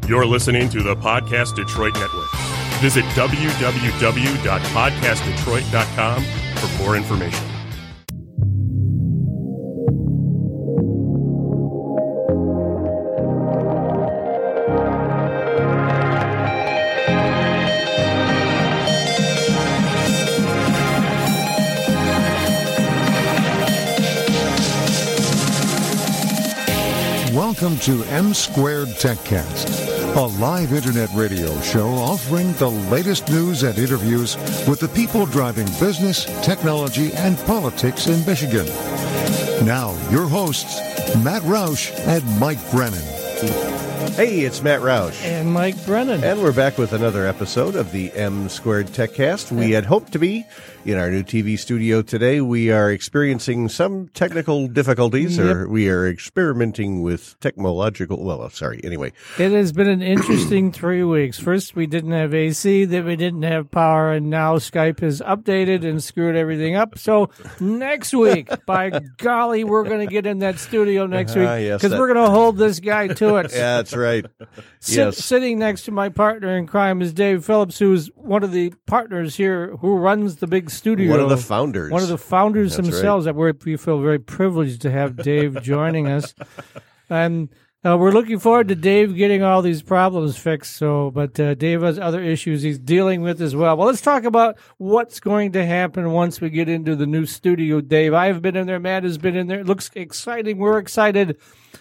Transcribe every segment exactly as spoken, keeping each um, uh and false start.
You're listening to the Podcast Detroit Network. Visit w w w dot podcast detroit dot com for more information. Welcome to M Squared TechCast, a live internet radio show offering the latest news and interviews with the people driving business, technology, and politics in Michigan. Now, your hosts, Matt Roush and Mike Brennan. Hey, it's Matt Roush. And Mike Brennan. And we're back with another episode of the M Squared TechCast. We had hoped to be in our new T V studio today. We are experiencing some technical difficulties, Yep. or we are experimenting with technological, well, sorry, anyway. It has been an interesting three weeks. First, we didn't have A C, then we didn't have power, and now Skype has updated and screwed everything up. So next week, by golly, we're going to get in that studio next week Ah, yes, because that- we're going to hold this guy to it. Yeah, that's right. Sit, yes. Sitting next to my partner in crime is Dave Phillips, who's one of the partners here who runs the big studio. One of the founders. One of the founders That's themselves. That we're, we feel very privileged to have Dave joining us. And uh, we're looking forward to Dave getting all these problems fixed. So, but uh, Dave has other issues he's dealing with as well. Well, let's talk about what's going to happen once we get into the new studio, Dave. I've been in there. Matt has been in there. It looks exciting. We're excited.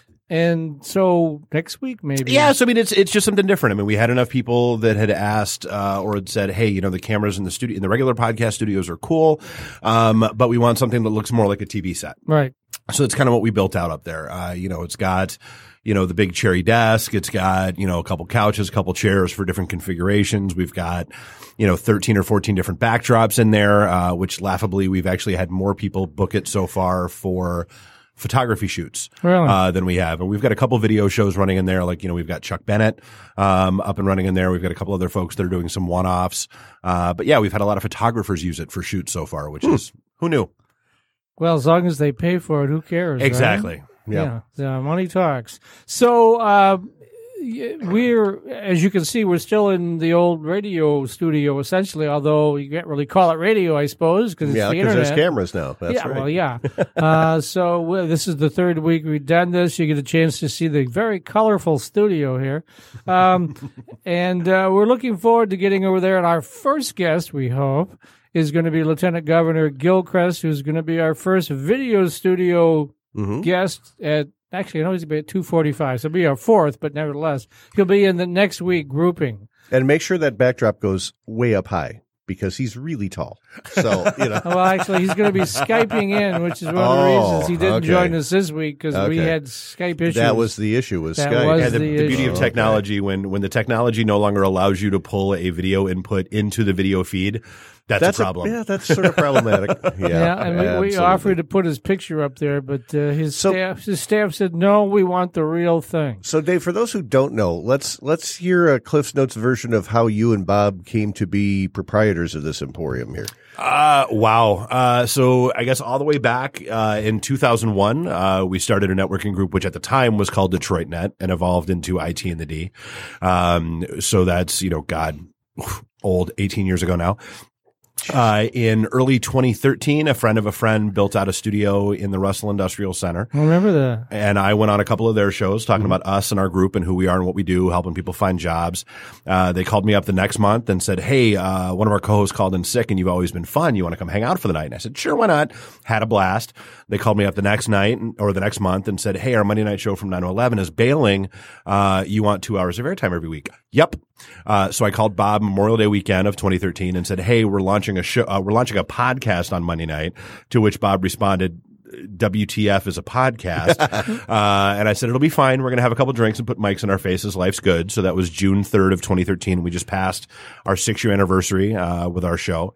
And so next week, maybe. Yeah, so I mean, it's it's just something different. I mean, we had enough people that had asked uh, or had said, "Hey, you know, the cameras in the studio, in the regular podcast studios are cool, um, but we want something that looks more like a T V set." Right. So it's kind of what we built out up there. Uh, you know, it's got, you know, the big cherry desk. It's got, you know, a couple couches, a couple chairs for different configurations. We've got, you know, thirteen or fourteen different backdrops in there, uh, which laughably we've actually had more people book it so far for photography shoots Really? uh, than we have. And we've got a couple video shows running in there. Like, you know, we've got Chuck Bennett um, up and running in there. We've got a couple other folks that are doing some one-offs. Uh, but yeah, we've had a lot of photographers use it for shoots so far, which is, who knew? Well, as long as they pay for it, who cares? right? Exactly. Yeah, yeah, money talks. So uh, y- we're, as you can see, we're still in the old radio studio, essentially. Although you can't really call it radio, I suppose, because it's Yeah, the because internet. there's cameras now. That's yeah, right. well, yeah. uh, so well, this is the third week we've done this. You get a chance to see the very colorful studio here, um, and uh, we're looking forward to getting over there. And our first guest, we hope, is going to be Lieutenant Governor Gilchrist, who's going to be our first video studio Mhm. guest at. Actually, I know he's going to be at two forty-five, so it'll be our fourth, but nevertheless, he'll be in the next week grouping. And make sure that backdrop goes way up high, because he's really tall. So, you know. Well, actually, he's going to be Skyping in, which is one of the Oh, reasons he didn't okay. join us this week, because we Okay. had Skype issues. That was the issue with That Skype. was Yeah, the, the the beauty issue. of technology, when when the technology no longer allows you to pull a video input into the video feed, that's, That's a problem. yeah, that's sort of problematic. Yeah, Yeah, and we, we absolutely. offered to put his picture up there, but uh, his So- staff his staff said, no, we want the real thing. So, Dave, for those who don't know, let's let's hear a Cliff's Notes version of how you and Bob came to be proprietors of this emporium here. Uh, wow. Uh, so I guess all the way back, uh, in two thousand one, uh, we started a networking group, which at the time was called Detroit Net and evolved into I T in the D. Um, so that's, you know, God, old, eighteen years ago now. Uh, in early twenty thirteen, a friend of a friend built out a studio in the Russell Industrial Center. I remember that. And I went on a couple of their shows talking about us and our group and who we are and what we do, helping people find jobs. Uh, they called me up the next month and said, hey, uh, one of our co-hosts called in sick and you've always been fun. You want to come hang out for the night? And I said, sure, why not? Had a blast. They called me up the next night or the next month and said, hey, our Monday night show from nine to eleven is bailing. Uh, you want two hours of airtime every week? Yep. Uh, so I called Bob Memorial Day weekend of twenty thirteen and said, hey, we're launching a show, uh, we're launching a podcast on Monday night, to which Bob responded, W T F is a podcast. uh, and I said, it'll be fine. We're going to have a couple drinks and put mics in our faces. Life's good. So that was June third of twenty thirteen. We just passed our six year anniversary, uh, with our show.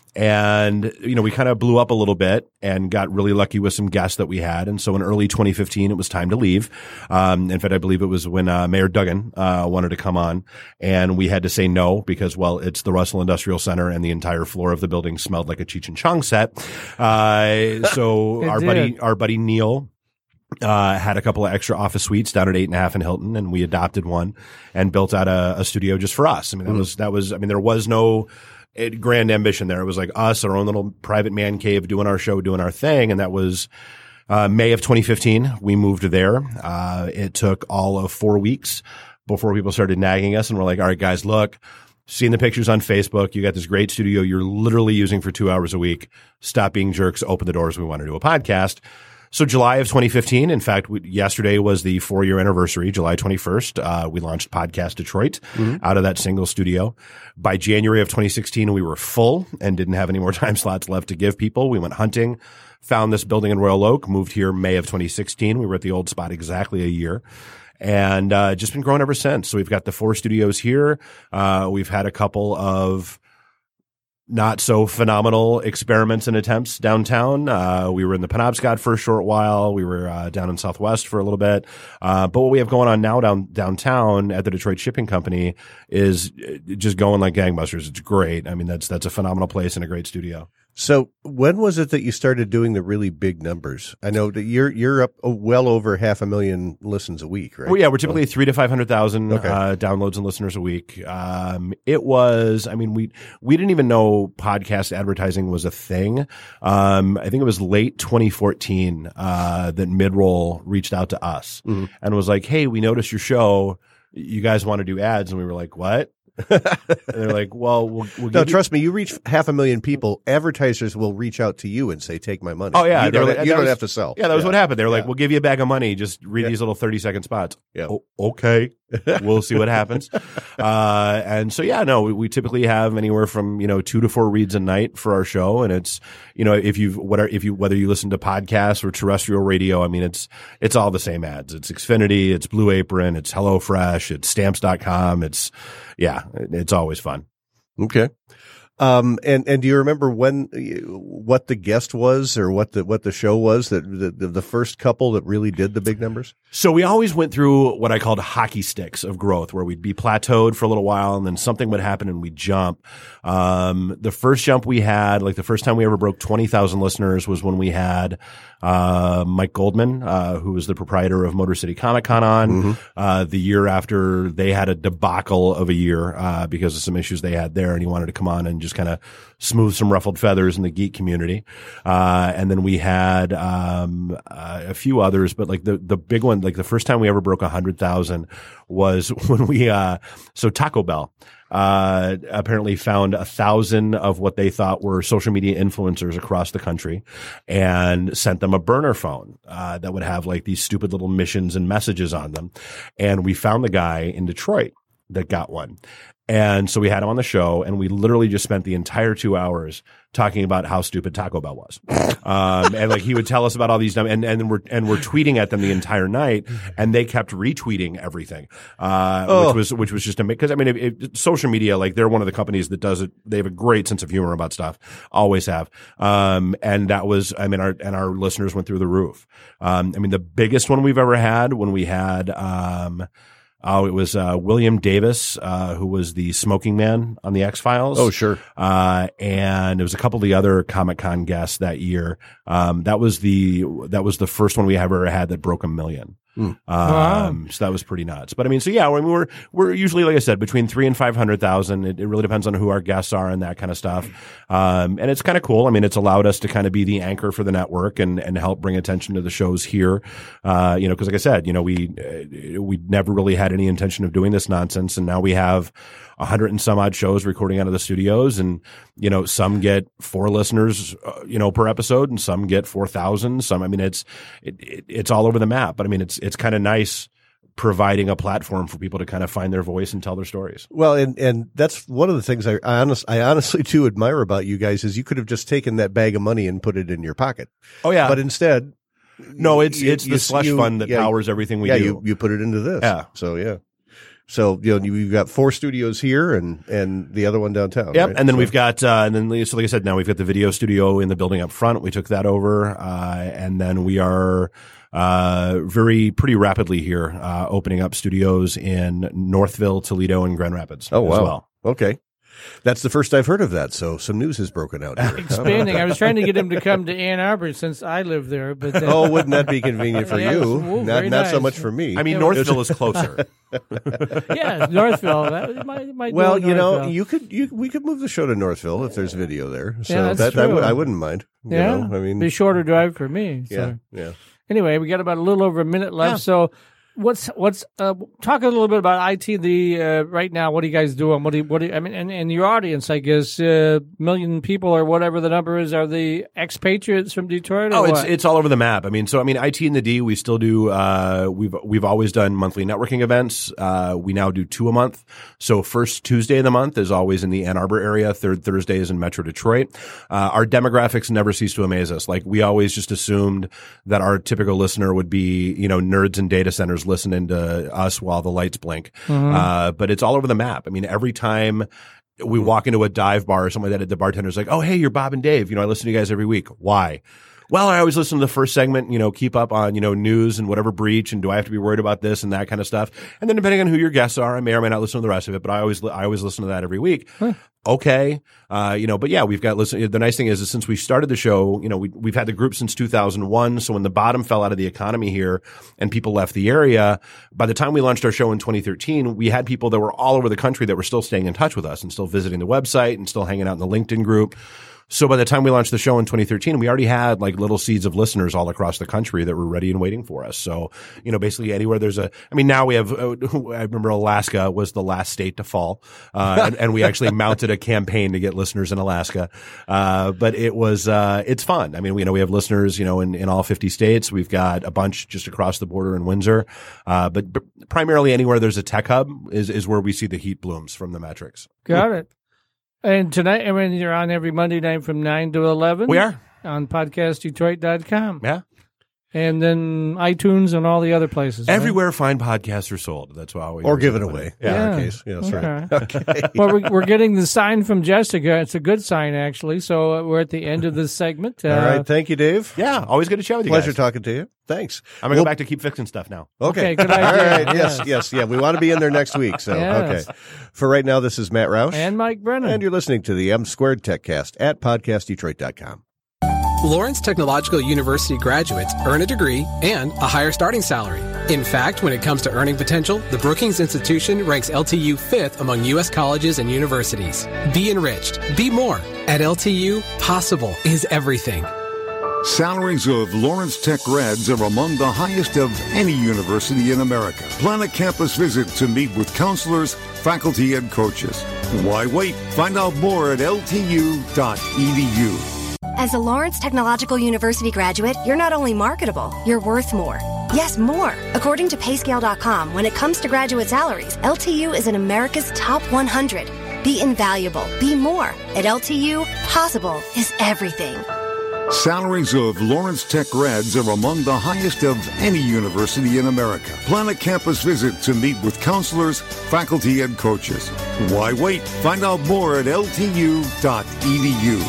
And, you know, we kind of blew up a little bit and got really lucky with some guests that we had. And so in early twenty fifteen, it was time to leave. Um, in fact, I believe it was when, uh, Mayor Duggan, uh, wanted to come on, and we had to say no because, well, it's the Russell Industrial Center and the entire floor of the building smelled like a Cheech and Chong set. Uh, so It our did. buddy, our buddy Neil, Uh, had a couple of extra office suites down at Eight and a Half in Hilton, and we adopted one and built out a, a studio just for us. I mean, that mm. was, that was, I mean, there was no it, grand ambition there. It was like us, our own little private man cave, doing our show, doing our thing. And that was, uh, May of twenty fifteen. We moved there. Uh, it took all of four weeks before people started nagging us, and we're like, all right, guys, look, seeing the pictures on Facebook, you got this great studio you're literally using for two hours a week. Stop being jerks, open the doors. We want to do a podcast. So July of twenty fifteen, in fact, we, yesterday was the four-year anniversary, July twenty-first. Uh, we launched Podcast Detroit mm-hmm. out of that single studio. By January of twenty sixteen, we were full and didn't have any more time slots left to give people. We went hunting, found this building in Royal Oak, moved here May of twenty sixteen. We were at the old spot exactly a year. And uh just been growing ever since. So we've got the four studios here. Uh We've had a couple of not so phenomenal experiments and attempts downtown. Uh, we were in the Penobscot for a short while. We were uh, down in Southwest for a little bit. Uh, but what we have going on now down downtown at the Detroit Shipping Company is just going like gangbusters. It's great. I mean, that's that's a phenomenal place and a great studio. So when was it that you started doing the really big numbers? I know that you're you're up well over half a million listens a week, right? Well, yeah, we're typically oh. three to five hundred thousand okay. uh, downloads and listeners a week. Um, it was, I mean, we we didn't even know podcast advertising was a thing. Um, I think it was late twenty fourteen uh, that Midroll reached out to us mm-hmm. and was like, "Hey, we noticed your show. You guys want to do ads?" And we were like, "What?" And they're like, well, we'll, we'll no, give trust you- me, you reach half a million people, advertisers will reach out to you and say, take my money. Oh, yeah. You don't, like, you don't was, have to sell. Yeah, that was yeah. what happened. They were yeah. like, we'll give you a bag of money. Just read yeah. these little thirty second spots. Yeah. Oh, okay. We'll see what happens. Uh, and so, yeah, no, we, we typically have anywhere from, you know, two to four reads a night for our show. And it's, you know, if you've, whatever, if you, whether you listen to podcasts or terrestrial radio, I mean, it's, it's all the same ads. It's Xfinity, it's Blue Apron, it's HelloFresh, it's stamps dot com. It's, yeah, it's always fun. Okay. Um, and, and do you remember when, what the guest was or what the, what the show was that the, the first couple that really did the big numbers? So we always went through what I called hockey sticks of growth, where we'd be plateaued for a little while and then something would happen and we'd jump. Um, the first jump we had, like the first time we ever broke twenty thousand listeners was when we had, uh, Mike Goldman, uh, who was the proprietor of Motor City Comic Con on, mm-hmm. uh, the year after they had a debacle of a year, uh, because of some issues they had there, and he wanted to come on and just kind of smooth some ruffled feathers in the geek community. Uh, and then we had, um, uh, a few others, but like the, the big one, like the first time we ever broke a hundred thousand was when we, uh, so Taco Bell, uh, apparently found a thousand of what they thought were social media influencers across the country and sent them a burner phone, uh, that would have like these stupid little missions and messages on them. And we found the guy in Detroit that got one. And so we had him on the show, and we literally just spent the entire two hours talking about how stupid Taco Bell was. Um, and like he would tell us about all these, and, and we're, and we're tweeting at them the entire night, and they kept retweeting everything, uh, oh. which was, which was just amazing. Cause I mean, it, it, social media, like they're one of the companies that does it. They have a great sense of humor about stuff. Always have. Um, and that was, I mean, our, and our listeners went through the roof. Um, I mean, the biggest one we've ever had when we had, um, Oh, it was uh, William Davis, uh, who was the smoking man on the X-Files. Oh, sure. Uh, and it was a couple of the other Comic-Con guests that year. Um, that was the that was the first one we ever had that broke a million. Mm. Um, wow. So that was pretty nuts. But I mean, so yeah, I mean, we're, we're usually, like I said, between three and five hundred thousand. It, it really depends on who our guests are and that kind of stuff. Um, and it's kind of cool. I mean, it's allowed us to kind of be the anchor for the network and, and help bring attention to the shows here. Uh, you know, cause like I said, you know, we, uh, we never really had any intention of doing this nonsense. And now we have a hundred and some odd shows recording out of the studios, and, you know, some get four listeners, uh, you know, per episode, and some get four thousand. Some, I mean, it's, it, it, it's all over the map, but I mean, it's, it's kind of nice providing a platform for people to kind of find their voice and tell their stories. Well, and, and that's one of the things I, I honest, I honestly do admire about you guys is you could have just taken that bag of money and put it in your pocket. Oh yeah. But instead, no, it's, you, it's you, the slush you, fund that yeah, powers everything we yeah, do. You, you put it into this. Yeah. So yeah. So, you know, you've got four studios here and, and the other one downtown. Yep. Right? And then so. we've got, uh, and then, so like I said, now we've got the video studio in the building up front. We took that over. Uh, and then we are, uh, very, pretty rapidly here, uh, opening up studios in Northville, Toledo, and Grand Rapids. Oh, wow. As well. Okay. That's the first I've heard of that. So some news has broken out here. Expanding. I was trying to get him to come to Ann Arbor since I live there, but uh, Oh, wouldn't that be convenient for Yes. you? Ooh, not very not so nice. much for me. I mean, Northville is closer. yeah, Northville. That might, might do well, it you know, Northville. you could you we could move the show to Northville if there's video there. So Yeah, that's that I, true. would, I wouldn't mind. You yeah, know? I mean, be a shorter drive for me. So. yeah, yeah. Anyway, we got about a little over a minute left. Yeah. So, what's what's uh, talk a little bit about I T. The uh, right now, what are you guys doing? What do you, what do you, I mean? And, and your audience, I guess, uh, million people or whatever the number is, are the expatriates from Detroit? Or Oh, it's what? it's all over the map. I mean, so I mean, I T and the D, we still do. Uh, we've we've always done monthly networking events. Uh, we now do two a month. So first Tuesday of the month is always in the Ann Arbor area. Third Thursday is in Metro Detroit. Uh, our demographics never cease to amaze us. Like we always just assumed that our typical listener would be, you know, nerds in data centers listening to us while the lights blink. Mm-hmm. Uh, but it's all over the map. I mean, every time we walk into a dive bar or something like that, the bartender's like, "Oh, hey, you're Bob and Dave. You know, I listen to you guys every week. Why?" Well, I always listen to the first segment, you know, keep up on, you know, news and whatever breach, and do I have to be worried about this and that kind of stuff. And then depending on who your guests are, I may or may not listen to the rest of it, but I always, I always listen to that every week. Huh. Okay. Uh, you know, but yeah, we've got listen. The nice thing is, is since we started the show, you know, we, we've had the group since two thousand one. So when the bottom fell out of the economy here and people left the area, by the time we launched our show in twenty thirteen, we had people that were all over the country that were still staying in touch with us and still visiting the website and still hanging out in the LinkedIn group. So by the time we launched the show in twenty thirteen, we already had like little seeds of listeners all across the country that were ready and waiting for us. So, you know, basically anywhere there's a, I mean, now we have, uh, I remember Alaska was the last state to fall. Uh, and, and we actually mounted a campaign to get listeners in Alaska. Uh, but it was, uh, it's fun. I mean, we, you know, we have listeners, you know, in, in all fifty states. We've got a bunch just across the border in Windsor. Uh, but, but primarily anywhere there's a tech hub is, is where we see the heat blooms from the metrics. Got it. And tonight, I mean, you're on every Monday night from nine to eleven. We are. On podcast detroit dot com. Yeah. And then iTunes and all the other places. right? Everywhere fine podcasts are sold. That's why we Or given away. In Yeah. our case. Yeah, that's right. Okay. Okay. Well, we're, we're getting the sign from Jessica. It's a good sign, actually. So uh, we're at the end of this segment. Uh, All right. Thank you, Dave. Yeah, always good to chat with you Pleasure guys. talking to you. Thanks. I'm gonna We'll- go back to keep fixing stuff now. Okay. Okay, good All idea. right. Yes, Yes. yes, yeah. We want to be in there next week. So, Yes. okay. For right now, this is Matt Roush. And Mike Brennan. And you're listening to the M Squared TechCast at podcast detroit dot com. Lawrence Technological University graduates earn a degree and a higher starting salary. In fact, when it comes to earning potential, the Brookings Institution ranks L T U fifth among U S colleges and universities. Be enriched. Be more. At L T U, possible is everything. Salaries of Lawrence Tech grads are among the highest of any university in America. Plan a campus visit to meet with counselors, faculty, and coaches. Why wait? Find out more at L T U dot E D U. As a Lawrence Technological University graduate, you're not only marketable, you're worth more. Yes, more. According to pay scale dot com, when it comes to graduate salaries, L T U is in America's top one hundred. Be invaluable. Be more. At L T U, possible is everything. Salaries of Lawrence Tech grads are among the highest of any university in America. Plan a campus visit to meet with counselors, faculty, and coaches. Why wait? Find out more at L T U dot E D U.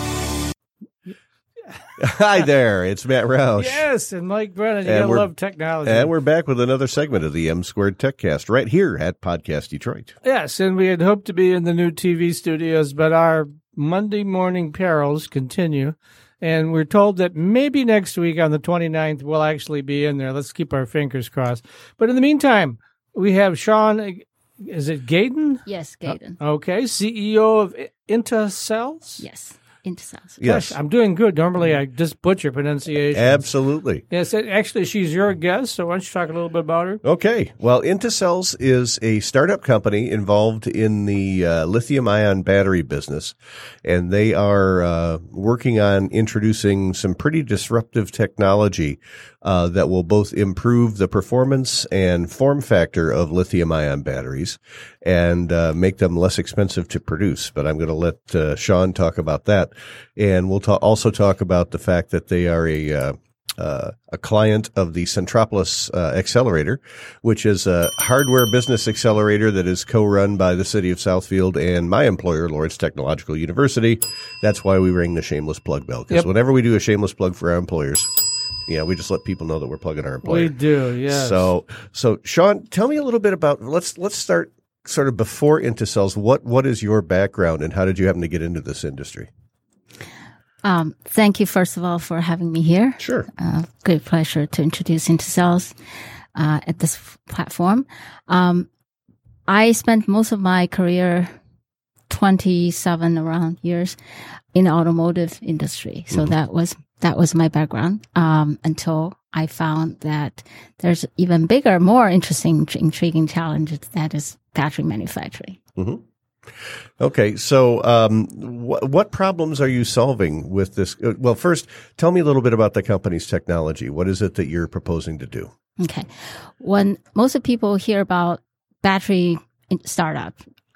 Hi there. It's Matt Roush. Yes, and Mike Brennan. You And gotta we're- love technology. And we're back with another segment of the M Squared TechCast right here at Podcast Detroit. Yes, and we had hoped to be in the new T V studios, but our Monday morning perils continue. And we're told that maybe next week on the twenty-ninth, we'll actually be in there. Let's keep our fingers crossed. But in the meantime, we have Sean, is it Gaydon? Yes, Gaydon. Okay, C E O of IntaCells? Yes, IntaCells. Yes. Gosh, I'm doing good. Normally, I just butcher pronunciation. Absolutely. Yes, actually, she's your guest, so why don't you talk a little bit about her? Okay. Well, IntaCells is a startup company involved in the uh, lithium-ion battery business, and they are uh, working on introducing some pretty disruptive technology uh, that will both improve the performance and form factor of lithium-ion batteries and uh, make them less expensive to produce. But I'm going to let uh, Sean talk about that, and we'll ta- also talk about the fact that they are a uh, Uh, a client of the Centropolis uh, Accelerator, which is a hardware business accelerator that is co-run by the city of Southfield and my employer, Lawrence Technological University. That's why we ring the shameless plug bell, because Yep. whenever we do a shameless plug for our employers, yeah, we just let people know that we're plugging our employer. We do, yes. So, so Sean, tell me a little bit about. Let's let's start sort of before Intercells, what what is your background and how did you happen to get into this industry? Um, thank you, first of all, for having me here. Sure. Uh, great pleasure to introduce Intercells uh, at this f- platform. Um, I spent most of my career, twenty-seven around years, in the automotive industry. So mm-hmm. that was that was my background um, until I found that there's even bigger, more interesting, intriguing challenge that is battery manufacturing. Mm-hmm. Okay, so um, wh- what problems are you solving with this? Well, first, tell me a little bit about the company's technology. What is it that you're proposing to do? Okay. When most of people hear about battery startup,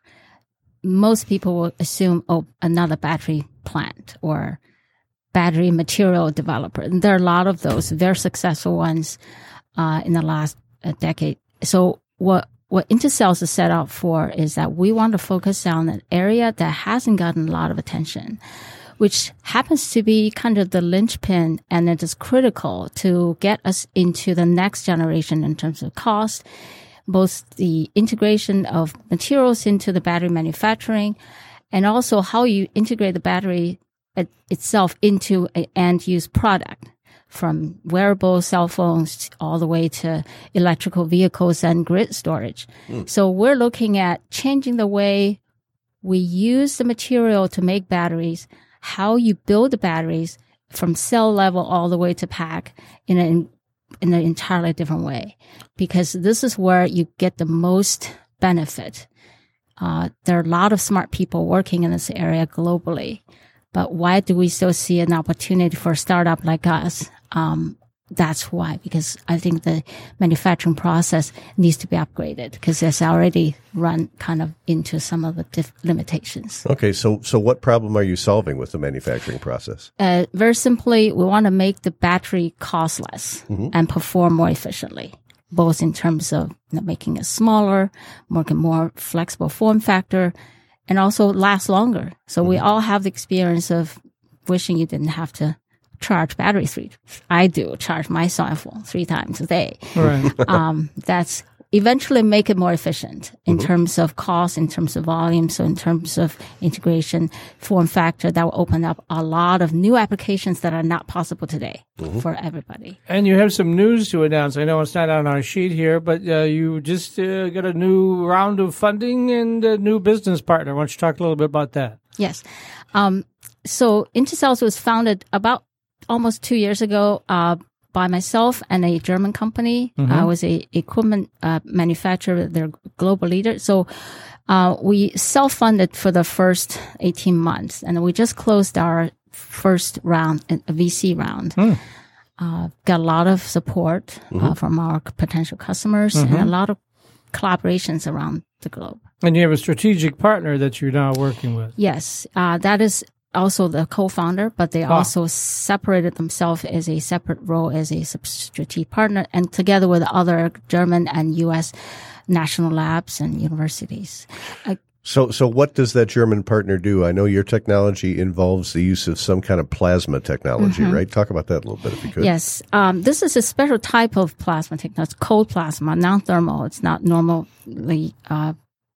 most people will assume, oh, another battery plant or battery material developer. And there are a lot of those very successful ones uh, in the last uh, decade. So what What Intercells is set up for is that we want to focus on an area that hasn't gotten a lot of attention, which happens to be kind of the linchpin, and it is critical to get us into the next generation in terms of cost, both the integration of materials into the battery manufacturing, and also how you integrate the battery it, itself into an end-use product, from wearable cell phones all the way to electrical vehicles and grid storage. Mm. So we're looking at changing the way we use the material to make batteries, how you build the batteries from cell level all the way to pack in an, in an entirely different way, because this is where you get the most benefit. Uh, there are a lot of smart people working in this area globally, but why do we still see an opportunity for a startup like us? Um, that's why, because I think the manufacturing process needs to be upgraded because it's already run kind of into some of the diff- limitations. Okay, so so what problem are you solving with the manufacturing process? Uh, very simply, we want to make the battery cost less mm-hmm. and perform more efficiently, both in terms of you know, making it smaller, making more flexible form factor, and also last longer. So mm-hmm. we all have the experience of wishing you didn't have to charge battery three. I do charge my cell phone three times a day. Right. um, that's eventually make it more efficient in Mm-hmm. terms of cost, in terms of volume, so in terms of integration, form factor. That will open up a lot of new applications that are not possible today mm-hmm. for everybody. And you have some news to announce. I know it's not on our sheet here, but uh, you just uh, got a new round of funding and a new business partner. Why don't you talk a little bit about that? Yes. Um, so Intercells was founded about almost two years ago uh, by myself and a German company. Mm-hmm. I was a equipment uh, manufacturer. They're global leader. So uh, we self-funded for the first eighteen months, and we just closed our first round, a V C round. Mm. Uh, got a lot of support mm-hmm. uh, from our potential customers mm-hmm. and a lot of collaborations around the globe. And you have a strategic partner that you're now working with. Yes, uh, that is also the co-founder, but they ah. also separated themselves as a separate role as a strategic partner, and together with other German and U S national labs and universities. Uh, So, so what does that German partner do? I know your technology involves the use of some kind of plasma technology, mm-hmm. right? Talk about that a little bit if you could. Yes. Um, this is a special type of plasma technology. It's cold plasma, non-thermal. It's not normally uh,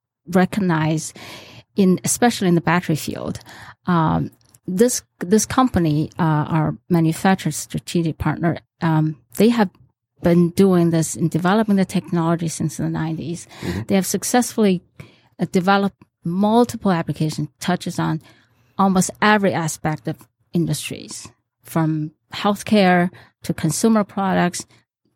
recognized in, especially in the battery field. Um, this, this company, uh, our manufacturer strategic partner, um, they have been doing this in developing the technology since the nineties. Mm-hmm. They have successfully uh, developed multiple applications, touches on almost every aspect of industries, from healthcare to consumer products.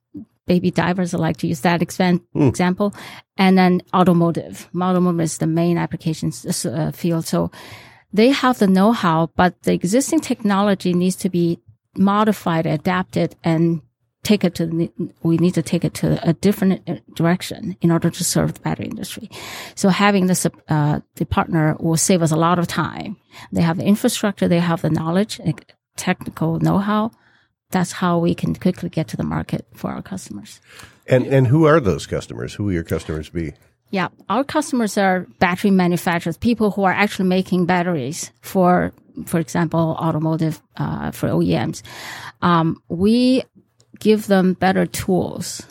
Baby diapers, I like to use that expen- mm. example. And then automotive. Automotive is the main applications uh, field. So they have the know-how, but the existing technology needs to be modified, adapted, and take it to the, we need to take it to a different direction in order to serve the battery industry. So having this, uh, the partner will save us a lot of time. They have the infrastructure, they have the knowledge, technical know-how. That's how we can quickly get to the market for our customers. And and who are those customers? Who will your customers be? Yeah, our customers are battery manufacturers, people who are actually making batteries for, for example, automotive, uh, for O E Ms. Um, we give them better tools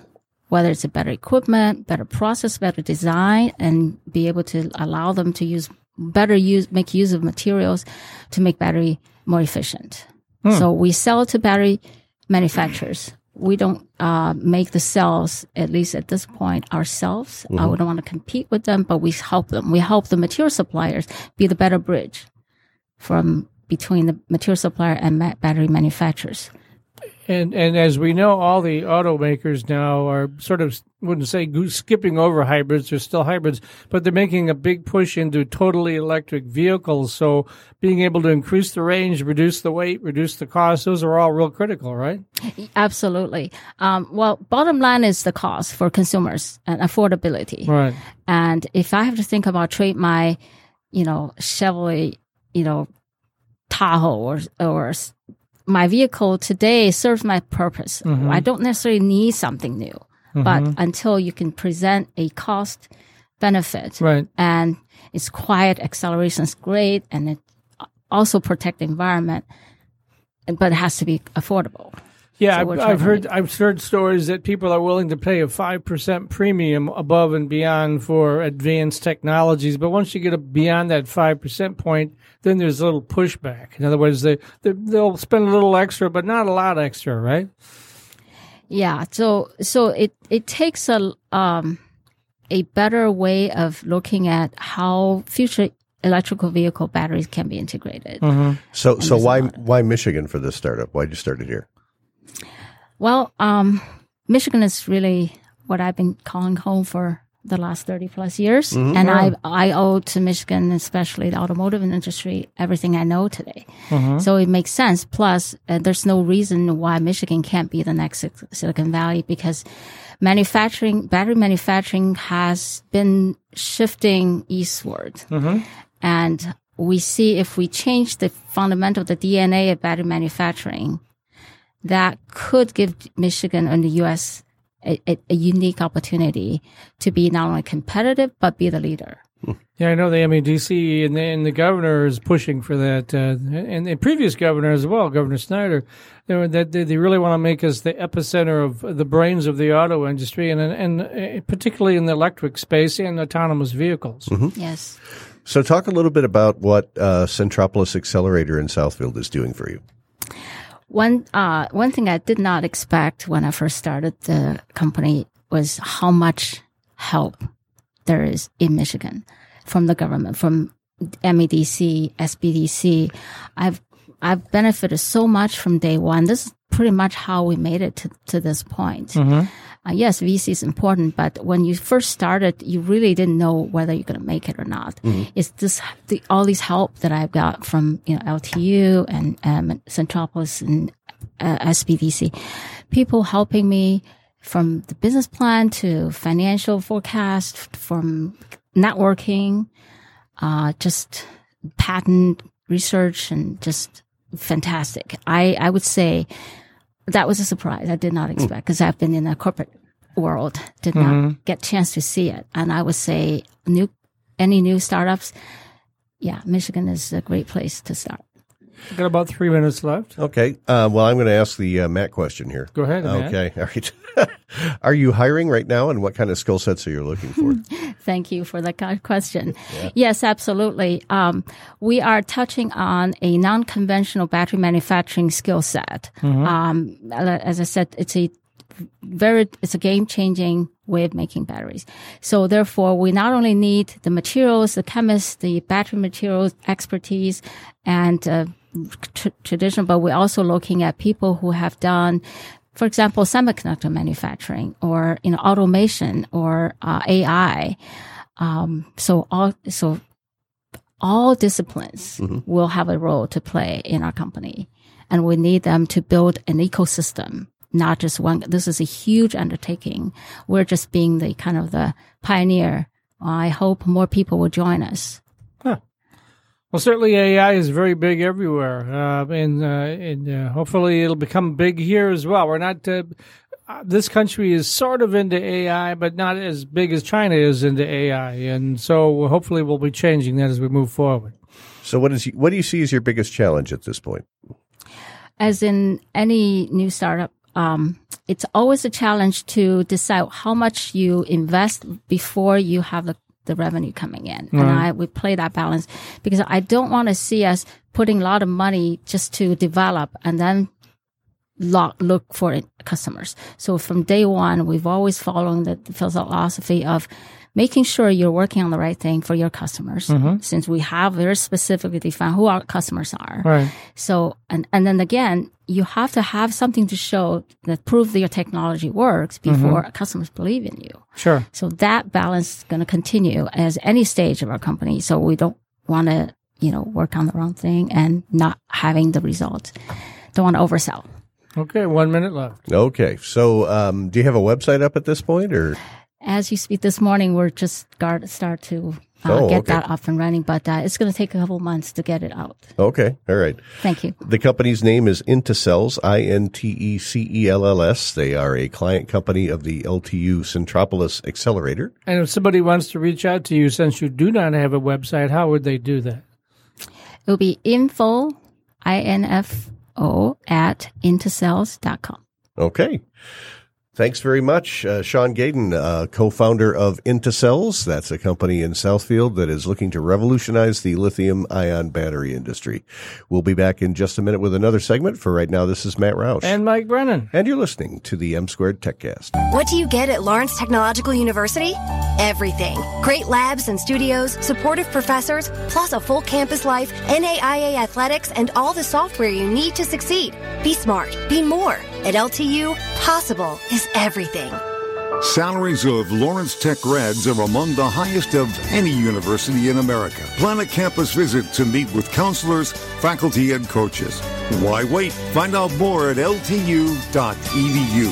whether it's a better equipment, better process, better design, and be able to allow them to use better use, make use of materials to make battery more efficient. Hmm. So we sell to battery manufacturers. We don't uh, make the cells, at least at this point, ourselves. Mm-hmm. Uh, we don't want to compete with them, but we help them. We help the material suppliers be the better bridge from between the material supplier and ma- battery manufacturers. And and as we know, all the automakers now are sort of, wouldn't say skipping over hybrids, they're still hybrids, but they're making a big push into totally electric vehicles. So being able to increase the range, reduce the weight, reduce the cost, those are all real critical, right? Absolutely. Um, well, bottom line is the cost for consumers and affordability. Right. And if I have to think about trade my, you know, Chevrolet, you know, Tahoe or or my vehicle today serves my purpose. Mm-hmm. I don't necessarily need something new, mm-hmm. but until you can present a cost benefit, right. and it's quiet, acceleration is great, and it also protect the environment, but it has to be affordable. Yeah, so I've, I've heard I've heard stories that people are willing to pay a five percent premium above and beyond for advanced technologies, but once you get a, beyond that five percent point, then there's a little pushback. In other words, they, they they'll spend a little extra, but not a lot extra, right? Yeah. So so it it takes a um a better way of looking at how future electrical vehicle batteries can be integrated. Mm-hmm. So so why model. why Michigan for this startup? Why did you start it here? Well, um, Michigan is really what I've been calling home for the last thirty plus years. Mm-hmm. And I, I owe to Michigan, especially the automotive industry, everything I know today. Mm-hmm. So it makes sense. Plus, uh, there's no reason why Michigan can't be the next Silicon Valley, because manufacturing, battery manufacturing has been shifting eastward. Mm-hmm. And we see if we change the fundamental, the D N A of battery manufacturing, that could give Michigan and the U S a, a, a unique opportunity to be not only competitive, but be the leader. Yeah, I know the M E D C and the, and the governor is pushing for that, uh, and the previous governor as well, Governor Snyder, they, that they really want to make us the epicenter of the brains of the auto industry, and and particularly in the electric space and autonomous vehicles. Mm-hmm. Yes. So talk a little bit about what uh, Centropolis Accelerator in Southfield is doing for you. One uh, one thing I did not expect when I first started the company was how much help there is in Michigan from the government, from M E D C, S B D C. I've I've benefited so much from day one. This is pretty much how we made it to, to this point. Mm-hmm. Uh, yes, V C is important, but when you first started, you really didn't know whether you're going to make it or not. Mm-hmm. It's this the, all these help that I've got from you know L T U and um, Centropolis and uh, S B D C, people helping me from the business plan to financial forecast, from networking, uh, just patent research, and just fantastic. I, I would say that was a surprise. I did not expect, because I've been in the corporate world, did mm-hmm. not get a chance to see it. And I would say new, any new startups, yeah, Michigan is a great place to start. We've got about three minutes left. Okay. Uh, well, I'm going to ask the uh, Matt question here. Go ahead, Matt. Okay. All right. Are you hiring right now, and what kind of skill sets are you looking for? Thank you for the question. Yeah. Yes, absolutely. Um, we are touching on a non-conventional battery manufacturing skill set. Mm-hmm. Um, as I said, it's a very, it's a game-changing way of making batteries. So therefore, we not only need the materials, the chemists, the battery materials expertise, and uh, tr- traditional, but we're also looking at people who have done, for example, semiconductor manufacturing, or you know, automation, or uh, A I. Um, so all so all disciplines mm-hmm. will have a role to play in our company, and we need them to build an ecosystem, not just one. This is a huge undertaking. We're just being the kind of the pioneer. I hope more people will join us. Huh. Well, certainly A I is very big everywhere, uh, and, uh, and uh, hopefully it'll become big here as well. We're not. Uh, this country is sort of into A I, but not as big as China is into A I, and so hopefully we'll be changing that as we move forward. So, what is what do you see as your biggest challenge at this point? As in any new startup, um, it's always a challenge to decide how much you invest before you have the, the revenue coming in. Mm-hmm. And I, we play that balance because I don't want to see us putting a lot of money just to develop and then look, look for it, customers. So from day one, we've always followed the philosophy of making sure you're working on the right thing for your customers, mm-hmm. since we have very specifically defined who our customers are. Right. So, and, and then again, you have to have something to show that prove that your technology works before mm-hmm. customers believe in you. Sure. So that balance is going to continue as any stage of our company. So we don't want to, you know, work on the wrong thing and not having the result. Don't want to oversell. Okay. One minute left. Okay. So, um, do you have a website up at this point or? As you speak this morning, we're just start, start to uh, oh, get okay. that up and running, but uh, it's going to take a couple months to get it out. Okay. All right. Thank you. The company's name is Intecells, I N T E C E L L S. They are a client company of the L T U Centropolis Accelerator. And if somebody wants to reach out to you, since you do not have a website, how would they do that? It will be info, I N F O, at intecells dot com. Okay. Thanks very much, uh, Sean Gaydon, uh, co-founder of Intecells. That's a company in Southfield that is looking to revolutionize the lithium-ion battery industry. We'll be back in just a minute with another segment. For right now, this is Matt Roush. And Mike Brennan. And you're listening to the M Squared TechCast. What do you get at Lawrence Technological University? Everything. Great labs and studios, supportive professors, plus a full campus life, N A I A athletics, and all the software you need to succeed. Be smart. Be more. At L T U, possible is everything. Salaries of Lawrence Tech grads are among the highest of any university in America. Plan a campus visit to meet with counselors, faculty, and coaches. Why wait? Find out more at L T U dot E D U.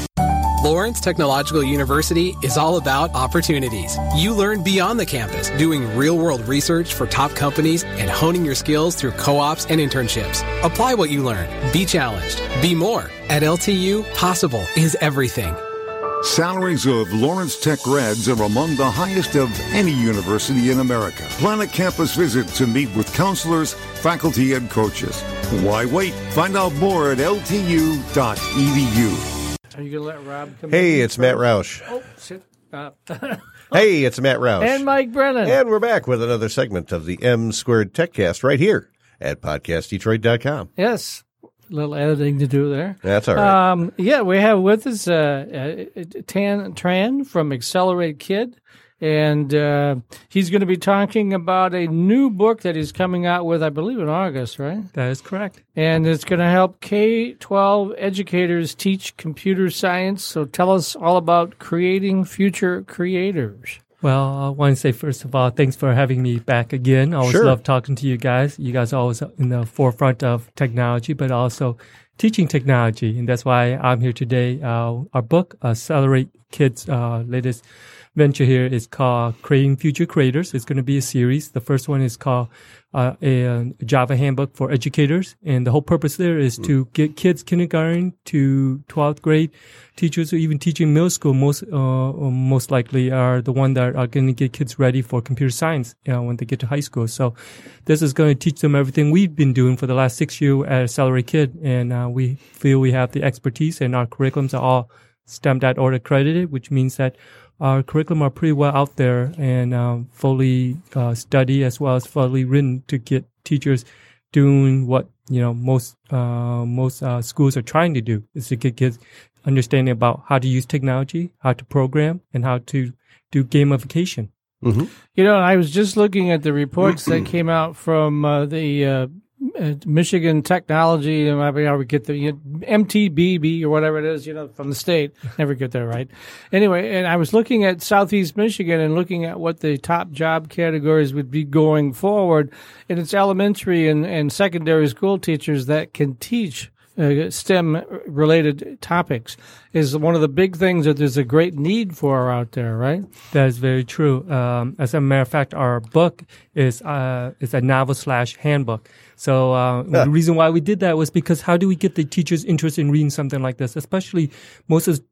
Lawrence Technological University is all about opportunities. You learn beyond the campus, doing real-world research for top companies and honing your skills through co-ops and internships. Apply what you learn. Be challenged. Be more. At L T U, possible is everything. Salaries of Lawrence Tech grads are among the highest of any university in America. Plan a campus visit to meet with counselors, faculty, and coaches. Why wait? Find out more at L T U dot E D U. Are you going to let Rob come Hey, in it's Matt Roush. Oh, sit up. Hey, it's Matt Roush. And Mike Brennan. And we're back with another segment of the M Squared TechCast right here at podcast detroit dot com. Yes. A little editing to do there. That's all right. Um, yeah, we have with us uh, uh, Tan Tran from Accelerate Kid. And uh, he's going to be talking about a new book that he's coming out with, I believe, in August, right? That is correct. And it's going to help K twelve educators teach computer science. So tell us all about creating future creators. Well, I want to say, first of all, thanks for having me back again. I always Sure. love talking to you guys. You guys are always in the forefront of technology, but also teaching technology. And that's why I'm here today. Uh, our book, Accelerate Kids' uh, latest venture here is called Creating Future Creators. It's going to be a series. The first one is called uh, a, a Java Handbook for Educators. And the whole purpose there is mm. to get kids kindergarten to twelfth grade teachers, or even teaching middle school, most uh, most likely are the one that are going to get kids ready for computer science, you know, when they get to high school. So this is going to teach them everything we've been doing for the last six years at Accelerate Kid. And uh, we feel we have the expertise, and our curriculums are all STEM dot org accredited, which means that our curriculum are pretty well out there and um, fully uh, studied as well as fully written to get teachers doing what, you know, most uh, most uh, schools are trying to do, is to get kids understanding about how to use technology, how to program, and how to do gamification. Mm-hmm. You know, I was just looking at the reports that came out from uh, the uh, uh, Michigan Technology, I mean, I would get the you know, M T B B or whatever it is, you know, from the state. Never get that right. Anyway, and I was looking at Southeast Michigan and looking at what the top job categories would be going forward, and it's elementary and, and secondary school teachers that can teach Uh, STEM-related topics is one of the big things that there's a great need for out there, right? That is very true. Um, as a matter of fact, our book is uh, is a novel slash handbook. So uh, yeah. the reason why we did that was because how do we get the teachers interested in reading something like this? Especially most of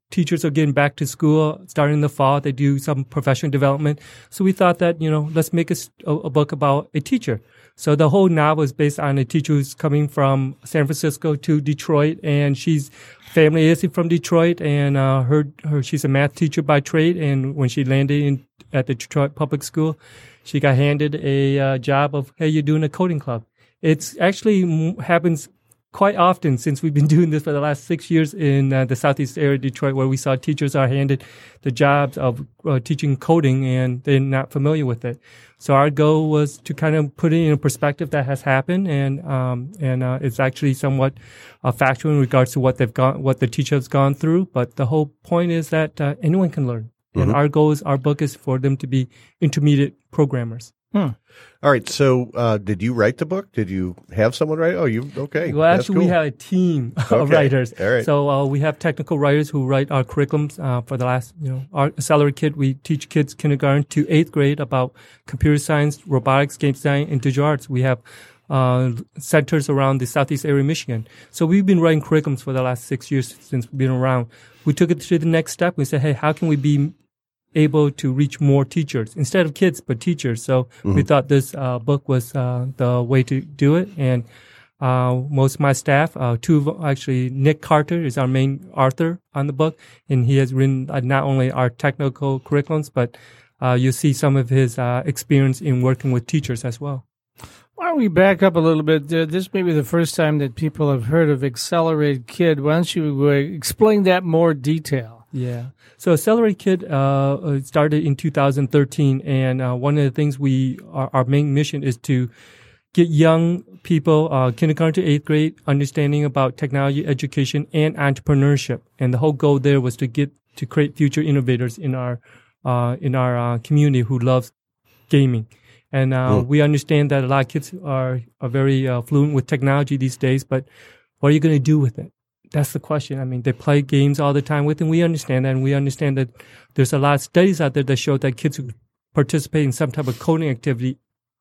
teachers are getting back to school starting in the fall. They do some professional development. So we thought that, you know, let's make a, a book about a teacher. So the whole novel is based on a teacher who's coming from San Francisco to Detroit, and she's family is from Detroit, and uh, her her she's a math teacher by trade. And when she landed in at the Detroit Public School, she got handed a uh, job of, hey, you're doing a coding club. It's actually happens quite often since we've been doing this for the last six years in uh, the southeast area of Detroit, where we saw teachers are handed the jobs of uh, teaching coding and they're not familiar with it. So our goal was to kind of put it in a perspective that has happened, and um, and uh, it's actually somewhat uh, factual in regards to what they've gone, what the teacher has gone through. But the whole point is that uh, anyone can learn, mm-hmm. and our goal is our book is for them to be intermediate programmers. Hmm. All right. So, uh, did you write the book? Did you have someone write? Oh, you okay? Well, That's actually, cool. we have a team of okay. writers. All right. So uh, we have technical writers who write our curriculums uh, for the last, you know, our Accelerate Kid. We teach kids kindergarten to eighth grade about computer science, robotics, game design, and digital arts. We have uh, centers around the southeast area of Michigan. So we've been writing curriculums for the last six years since we've been around. We took it to the next step. We said, hey, how can we be able to reach more teachers instead of kids, but teachers. So mm-hmm. we thought this uh, book was uh, the way to do it. And uh, most of my staff, uh, two of actually, Nick Carter is our main author on the book, and he has written uh, not only our technical curriculums, but uh, you see some of his uh, experience in working with teachers as well. Why don't we back up a little bit? Uh, this may be the first time that people have heard of Accelerate Kid. Why don't you uh, explain that more detail? Yeah. So Accelerate Kid uh, started in two thousand thirteen, and uh, one of the things we our, our main mission is to get young people, uh, kindergarten to eighth grade, understanding about technology education and entrepreneurship. And the whole goal there was to get to create future innovators in our uh, in our uh, community who loves gaming. And uh, mm. we understand that a lot of kids are are very uh, fluent with technology these days, but what are you going to do with it? That's the question. I mean, they play games all the time with, and we understand that. And we understand that there's a lot of studies out there that show that kids who participate in some type of coding activity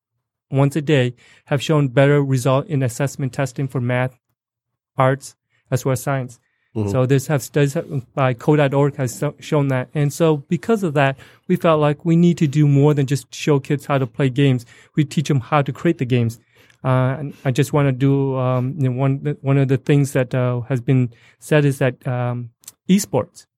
once a day have shown better result in assessment testing for math, arts, as well as science. Mm-hmm. So this have studies by code dot org has shown that. And so because of that, we felt like we need to do more than just show kids how to play games. We teach them how to create the games. Uh, and I just want to do um, you know, one one of the things that uh, has been said is that um, esports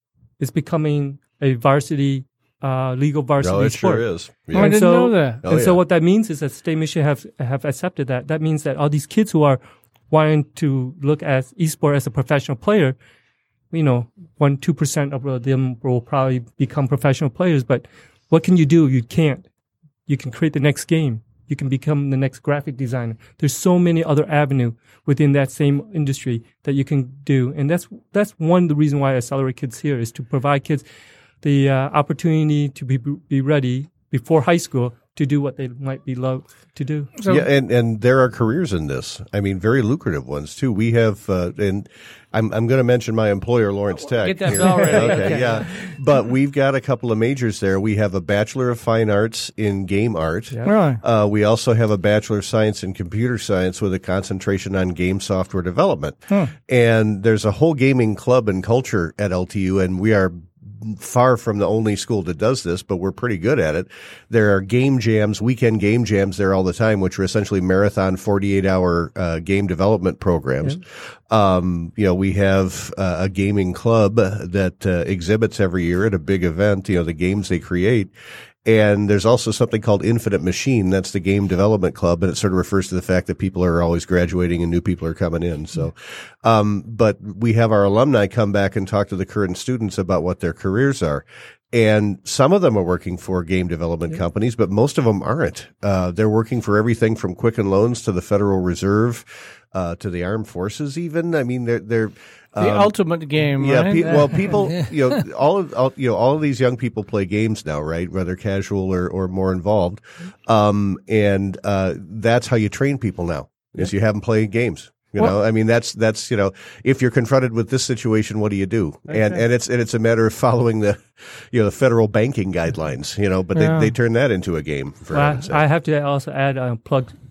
is becoming a varsity, uh, legal varsity no, it sport. Sure is. Yeah. Oh, I didn't so, know that. Oh, and yeah. so what that means is that State Michigan have have accepted that. That means that all these kids who are wanting to look at esports as a professional player, you know, one two percent of them will probably become professional players. But what can you do? You can't. You can create the next game. You can become the next graphic designer. There's so many other avenues within that same industry that you can do. And that's that's one of the reasons why Accelerate Kids here is to provide kids the uh, opportunity to be be ready before high school to do what they might be love to do. So, yeah, and, and there are careers in this. I mean, very lucrative ones too. We have, uh, and I'm I'm going to mention my employer, Lawrence Tech. Get that here. bell ready. Okay, Okay. yeah. But we've got a couple of majors there. We have a Bachelor of Fine Arts in Game Art. Yeah. Really? Uh, we also have a Bachelor of Science in Computer Science with a concentration on game software development. Hmm. And there's a whole gaming club and culture at L T U, and we are far from the only school that does this, but we're pretty good at it. There are game jams, weekend game jams there all the time, which are essentially marathon forty-eight hour uh, game development programs. Yeah. Um, you know, we have uh, a gaming club that uh, exhibits every year at a big event, you know, the games they create. And there's also something called Infinite Machine. That's the game development club, and it sort of refers to the fact that people are always graduating and new people are coming in. So, um, but we have our alumni come back and talk to the current students about what their careers are. And some of them are working for game development yeah. companies, but most of them aren't. Uh, they're working for everything from Quicken Loans to the Federal Reserve, uh, to the Armed Forces even. I mean, they're, they're, The um, ultimate game, yeah, right? Pe- well, people, you know, all of all, you know, all of these young people play games now, right? Whether casual or, or more involved, um, and uh, that's how you train people now. Is you have them play games. You Well- know, I mean, that's that's you know, if you're confronted with this situation, what do you do? And and it's and it's a matter of following the, you know, the federal banking guidelines. You know, but Yeah. they they turn that into a game. For Well, heaven's sake. I, I have to also add a plug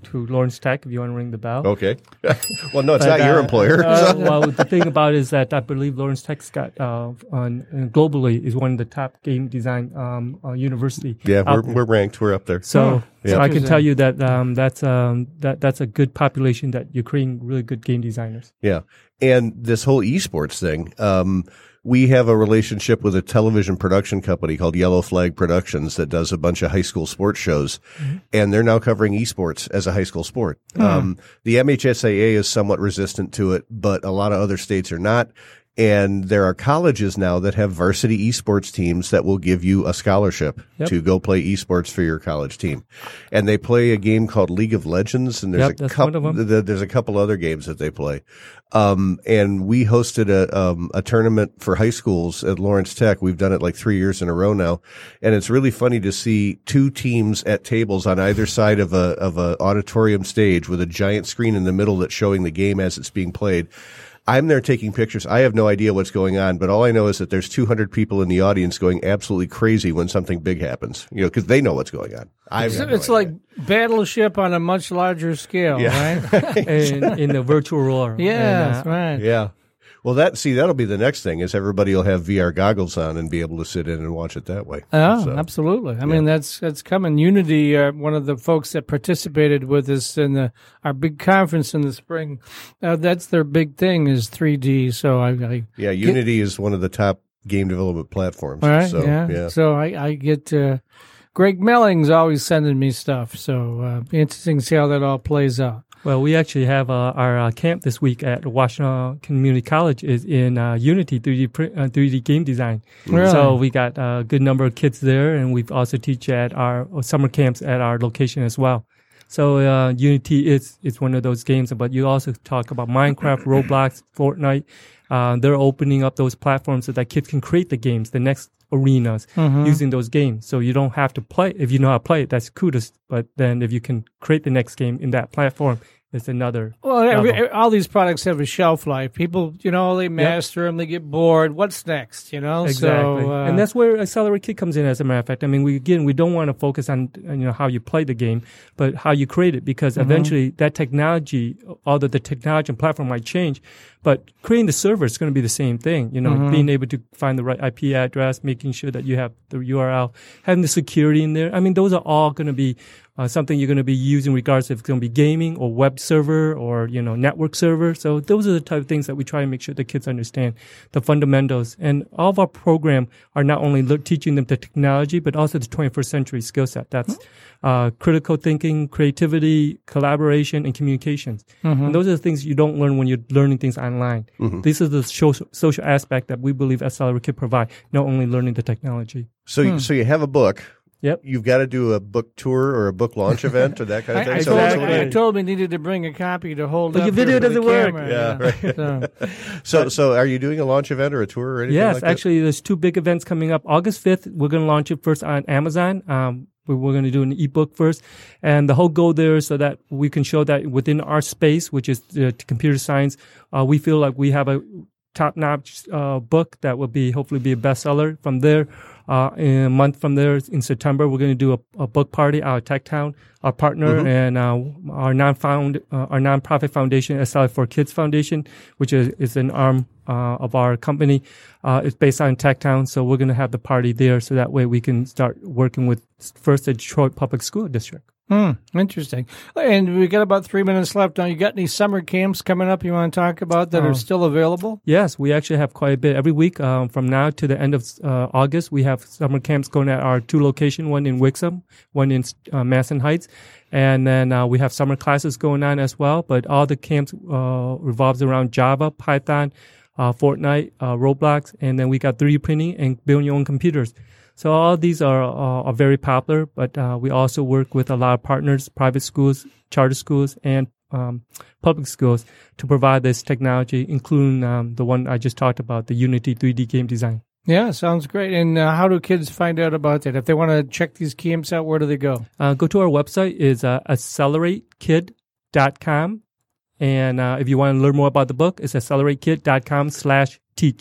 to Lawrence Tech if you want to ring the bell. Okay. Well, no, it's But, not your uh, employer. uh, so. well, the thing about it is that I believe Lawrence Tech's got uh, on, uh, globally is one of the top game design um, uh, university. Yeah, we're, out there. we're ranked. We're up there. So, Yeah. so I can tell you that um, that's um, that that's a good population that you're creating really good game designers. Yeah. And this whole esports thing, um, we have a relationship with a television production company called Yellow Flag Productions that does a bunch of high school sports shows, mm-hmm. and they're now covering esports as a high school sport. Mm. Um, the M H S A A is somewhat resistant to it, but a lot of other states are not. And there are colleges now that have varsity esports teams that will give you a scholarship yep. to go play esports for your college team. And they play a game called League of Legends, and there's yep, a couple there's a couple other games that they play. Um, and we hosted a um, a tournament for high schools at Lawrence Tech. We've done it like three years in a row now, and it's really funny to see two teams at tables on either side of a of a auditorium stage with a giant screen in the middle that's showing the game as it's being played. I'm there taking pictures. I have no idea what's going on, but all I know is that there's two hundred people in the audience going absolutely crazy when something big happens, you know, because they know what's going on. I've it's no it's idea. like Battleship on a much larger scale, yeah. right? in, in the virtual world. Yes, and, uh, right. Yeah. Well, that see, that'll be the next thing is everybody will have V R goggles on and be able to sit in and watch it that way. Oh, so, absolutely. I yeah. mean, that's that's coming. Unity, uh, one of the folks that participated with us in the our big conference in the spring, uh, that's their big thing is three D. So I, I yeah, Unity get, is one of the top game development platforms. All right, so, yeah. yeah. So I, I get uh, Greg Melling's always sending me stuff. So uh, be interesting to see how that all plays out. Well, we actually have uh, our uh, camp this week at Washington Community College is in uh, Unity three D print, uh, three D game design. Really? So we got a good number of kids there, and we've also teach at our summer camps at our location as well. So uh, Unity is is one of those games, but you also talk about Minecraft, Roblox, Fortnite. Uh, they're opening up those platforms so that kids can create the games, the next arenas mm-hmm. using those games. So you don't have to play. If you know how to play it, that's kudos. But then if you can create the next game in that platform, it's another. Well, every, all these products have a shelf life. People, you know, they master yep. them, they get bored. What's next, you know? Exactly. So, uh, and that's where Accelerate Kid comes in, as a matter of fact. I mean, we again, we don't want to focus on, you know, how you play the game, but how you create it, because mm-hmm. eventually that technology, although the technology and platform might change, but creating the server is going to be the same thing, you know, mm-hmm. being able to find the right I P address, making sure that you have the U R L, having the security in there. I mean, those are all going to be Uh, something you're going to be using regardless if it's going to be gaming or web server or, you know, network server. So those are the type of things that we try to make sure the kids understand, the fundamentals. And all of our program are not only le- teaching them the technology, but also the twenty-first century skill set. That's uh, critical thinking, creativity, collaboration, and communications. Mm-hmm. And those are the things you don't learn when you're learning things online. Mm-hmm. This is the social, social aspect that we believe Accelerate Kid provide, not only learning the technology. So, hmm. so you have a book. Yep. You've got to do a book tour or a book launch event or that kind of thing. I, I, so told, exactly. I, I told him he needed to bring a copy to hold but up. Your video doesn't work. Camera, yeah, you know? right. So, so, so are you doing a launch event or a tour or anything yes, like that? Yes, actually, there's two big events coming up. August fifth, we're going to launch it first on Amazon. Um, we're going to do an ebook first. And the whole goal there is so that we can show that within our space, which is uh, computer science, uh, we feel like we have a top-notch uh, book that will be hopefully be a bestseller. From there, uh, in a month from there, in September, we're going to do a, a book party out at TechTown. Our partner mm-hmm. and uh, our non-found, uh, our non-profit foundation, Accelerate for Kids Foundation, which is, is an arm uh, of our company, uh, is based on TechTown. So we're going to have the party there, so that way we can start working with first the Detroit Public School District. Hmm, interesting. And we got about three minutes left. Now, you got any summer camps coming up you want to talk about that uh, are still available? Yes, we actually have quite a bit. Every week um, from now to the end of uh, August, we have summer camps going at our two locations, one in Wixom, one in uh, Masson Heights. And then uh, we have summer classes going on as well. But all the camps uh, revolves around Java, Python, uh, Fortnite, uh, Roblox, and then we got three D printing and building your own computers. So all these are uh, are very popular, but uh, we also work with a lot of partners, private schools, charter schools, and um, public schools to provide this technology, including um, the one I just talked about, the Unity three D game design. Yeah, sounds great. And uh, how do kids find out about that? If they want to check these camps out, where do they go? Uh, go to our website, is uh, accelerate kid dot com. And uh, if you want to learn more about the book, it's accelerate kid dot com slash teach.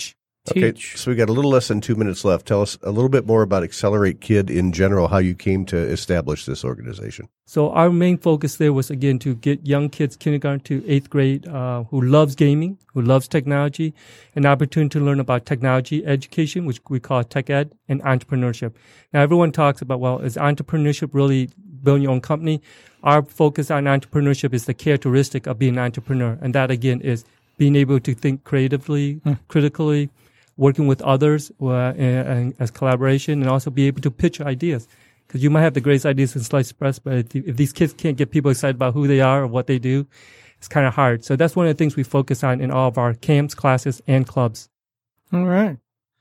Okay, teach. so we got a little less than two minutes left. Tell us a little bit more about Accelerate Kid in general, how you came to establish this organization. So our main focus there was, again, to get young kids, kindergarten to eighth grade, uh, who loves gaming, who loves technology, an opportunity to learn about technology education, which we call tech ed, and entrepreneurship. Now, everyone talks about, well, is entrepreneurship really building your own company? Our focus on entrepreneurship is the characteristic of being an entrepreneur. And that, again, is being able to think creatively, Hmm. critically, working with others uh, and, as collaboration, and also be able to pitch ideas. Because you might have the greatest ideas in sliced bread, but if, if these kids can't get people excited about who they are or what they do, it's kind of hard. So that's one of the things we focus on in all of our camps, classes, and clubs. All right.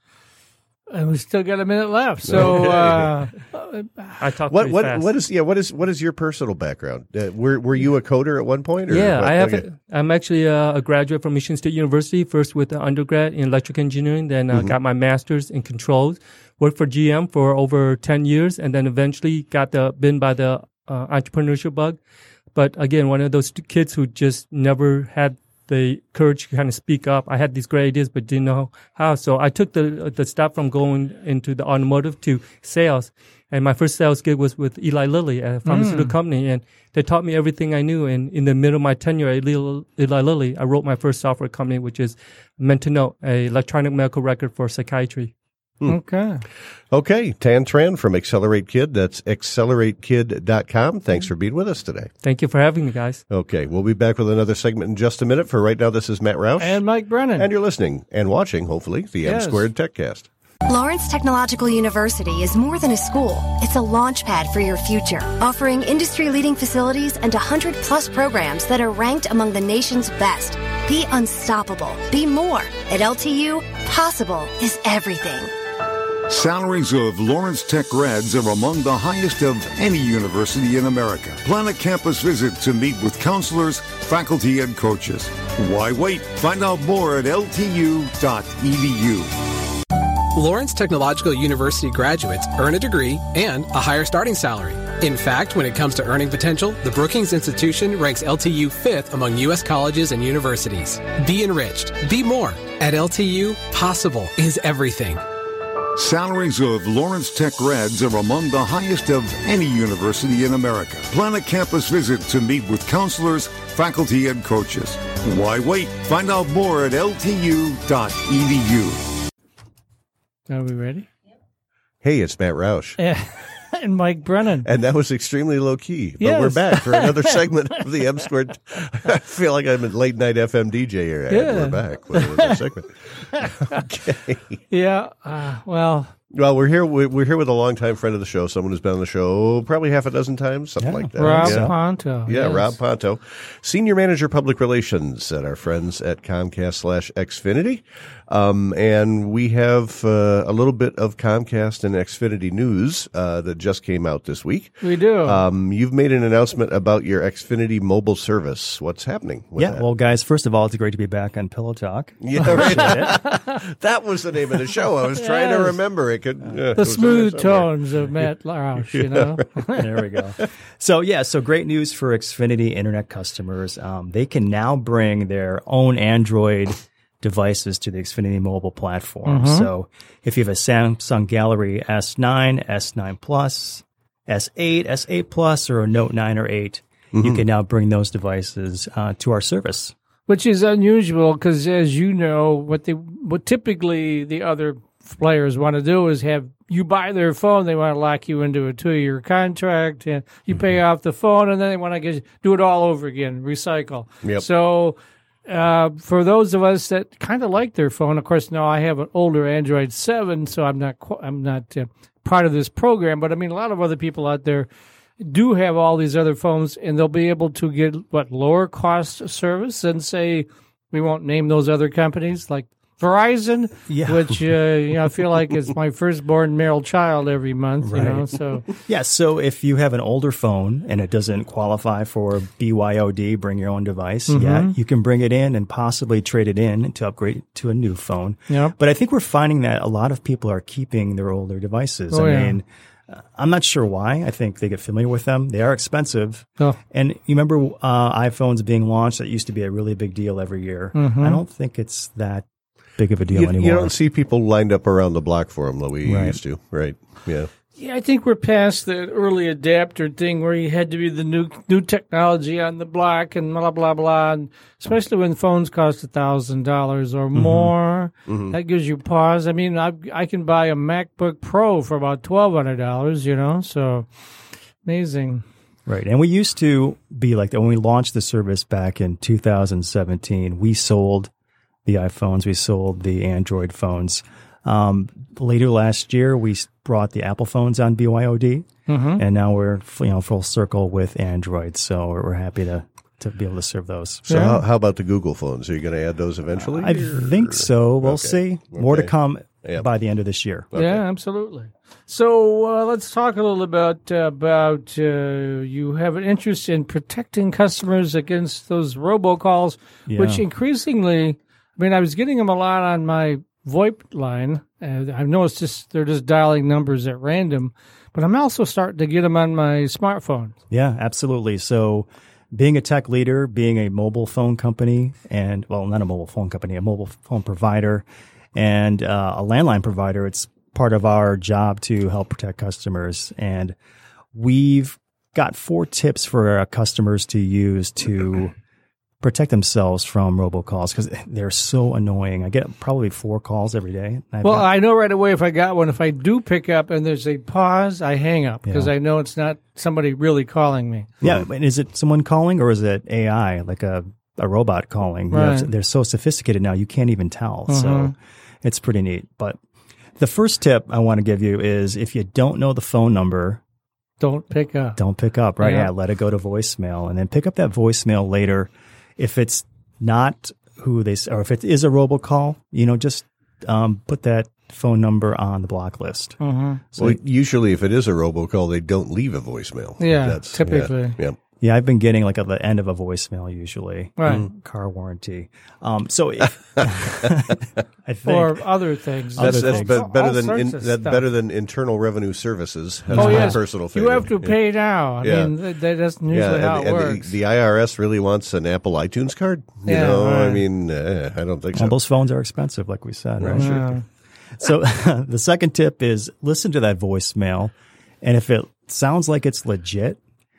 And we still got a minute left. So, uh, I talk What pretty what fast. what is yeah what is what is your personal background? Uh, were were you a coder at one point? Or Yeah, what? I have. Okay. A, I'm actually a, a graduate from Michigan State University. First with an undergrad in electrical engineering, then uh, Mm-hmm. got my master's in controls. Worked for G M for over ten years, and then eventually got the bitten by the uh, entrepreneurship bug. But again, one of those t- kids who just never had the courage to kind of speak up. I had these great ideas, but didn't know how. So I took the the step from going into the automotive to sales. And my first sales gig was with Eli Lilly, a pharmaceutical Mm. company. And they taught me everything I knew. And in the middle of my tenure at Eli, Eli Lilly, I wrote my first software company, which is Mentanote, a electronic medical record for psychiatry. okay. Okay, Tan Tran from Accelerate Kid. That's accelerate kid dot com. Thanks for being with us today. Thank you for having me, guys. Okay, we'll be back with another segment in just a minute. For right now, this is Matt Roush. And Mike Brennan. And you're listening and watching, hopefully, the M Yes. Squared TechCast. Lawrence Technological University is more than a school. It's a launch pad for your future, offering industry-leading facilities and one hundred plus programs that are ranked among the nation's best. Be unstoppable. Be more. At L T U, possible is everything. Salaries of Lawrence Tech grads are among the highest of any university in America. Plan a campus visit to meet with counselors, faculty, and coaches. Why wait? Find out more at L T U dot E D U. Lawrence Technological University graduates earn a degree and a higher starting salary. In fact, when it comes to earning potential, the Brookings Institution ranks L T U fifth among U S colleges and universities. Be enriched. Be more. At L T U, possible is everything. Salaries of Lawrence Tech grads are among the highest of any university in America. Plan a campus visit to meet with counselors, faculty, and coaches. Why wait? Find out more at L T U dot E D U. Are we ready? Hey, it's Matt Roush. And Mike Brennan. And that was extremely low key. But Yes. we're back for another segment of the M Squared. I feel like I'm a late night F M D J here. Yeah. We're back with another segment. Okay. Yeah. Uh, well, Well, we're here. We're we're here with a longtime friend of the show, someone who's been on the show probably half a dozen times, something like that. Rob yeah. Ponto. Yeah, yes. Rob Ponto, Senior Manager Public Relations at our friends at Comcast slash Xfinity. Um, and we have uh, a little bit of Comcast and Xfinity news uh, that just came out this week. We do. Um, you've made an announcement about your Xfinity mobile service. What's happening with Yeah, that? well, guys, first of all, it's great to be back on Pillow Talk. Yeah, right. That was the name of the show. I was trying to Yes. remember. It could uh, it the was in there smooth somewhere. tones of Matt Roush, you know. There we go. So, yeah, so great news for Xfinity Internet customers. Um, they can now bring their own Android devices to the Xfinity mobile platform. Mhm. So if you have a Samsung Gallery S nine, S nine Plus, S eight, S eight Plus, or a Note nine or eight, you can now bring those devices uh, to our service. Which is unusual because, as you know, what they what typically the other players want to do is have you buy their phone. They want to lock you into a two-year contract, and you pay off the phone, and then they want to get, do it all over again, recycle. Yep. So, uh, for those of us that kind of like their phone, of course, now I have an older Android seven, so I'm not qu- I'm not uh, part of this program. But I mean, a lot of other people out there do have all these other phones, and they'll be able to get what lower cost service and say we won't name those other companies like Verizon, Yeah. which uh, you know I feel like is my firstborn male child every month. You know, Right. so Yeah, so if you have an older phone and it doesn't qualify for B Y O D, bring your own device, yeah, you can bring it in and possibly trade it in to upgrade to a new phone. Yep. But I think we're finding that a lot of people are keeping their older devices. Oh, I yeah. mean, uh, I'm not sure why. I think they get familiar with them. They are expensive. Oh. And you remember uh, iPhones being launched? That used to be a really big deal every year. Mm-hmm. I don't think it's that big of a deal You, anymore. you don't see people lined up around the block for them the way you Right. used to, right? Yeah. Yeah, I think we're past the early adapter thing where you had to be the new new technology on the block and blah blah blah. And especially when phones cost a thousand dollars or more, Mm-hmm. that gives you pause. I mean, I I can buy a MacBook Pro for about twelve hundred dollars. You know, so amazing. Right. And we used to be like that when we launched the service back in two thousand seventeen. We sold the iPhones, we sold the Android phones. Um, later last year, we brought the Apple phones on B Y O D, Mm-hmm. and now we're you know full circle with Android. So we're, we're happy to to be able to serve those. So Yeah. how, how about the Google phones? Are you going to add those eventually? I or- think so. We'll Okay. see. More to Okay. come Yeah. by the end of this year. Okay. Yeah, absolutely. So uh, let's talk a little about uh, about uh, you have an interest in protecting customers against those robocalls, Yeah. which increasingly, I mean, I was getting them a lot on my VoIP line, and I've noticed just they're just dialing numbers at random. But I'm also starting to get them on my smartphone. Yeah, absolutely. So being a tech leader, being a mobile phone company, and well, not a mobile phone company, a mobile phone provider, and uh, a landline provider, it's part of our job to help protect customers. And we've got four tips for our customers to use to protect themselves from robocalls because they're so annoying. I get probably four calls every day. I've Well, got- I know right away if I got one. If I do pick up and there's a pause, I hang up because Yeah. I know it's not somebody really calling me. yeah, and is it someone calling or is it A I, like a, a robot calling? You know, Right. they're so sophisticated now, you can't even tell. So Mhm. it's pretty neat. But the first tip I want to give you is if you don't know the phone number, Don't pick up. don't pick up, right? Yeah. Yeah, let it go to voicemail and then pick up that voicemail later. If it's not who they, s- or if it is a robocall, you know, just um, put that phone number on the block list. Mhm. So Well, usually if it is a robocall, they don't leave a voicemail. Yeah, typically. Yeah. yeah. yeah, I've been getting like at the end of a voicemail usually. Right. Mm, car warranty. Um, so if, I think. Or other things. That's, Other that's things. be- All better than sorts in, of that's stuff. better than Internal Revenue Services. That's Oh, my yes. personal You favorite. have to Yeah. pay now. I Yeah. mean, that, that doesn't usually Yeah, how and, it and works. the, the I R S really wants an Apple iTunes card. You Yeah, know, I right. mean, uh, I don't think Well, so. those phones are expensive, like we said, right? Yeah. So the second tip is listen to that voicemail. And if it sounds like it's legit,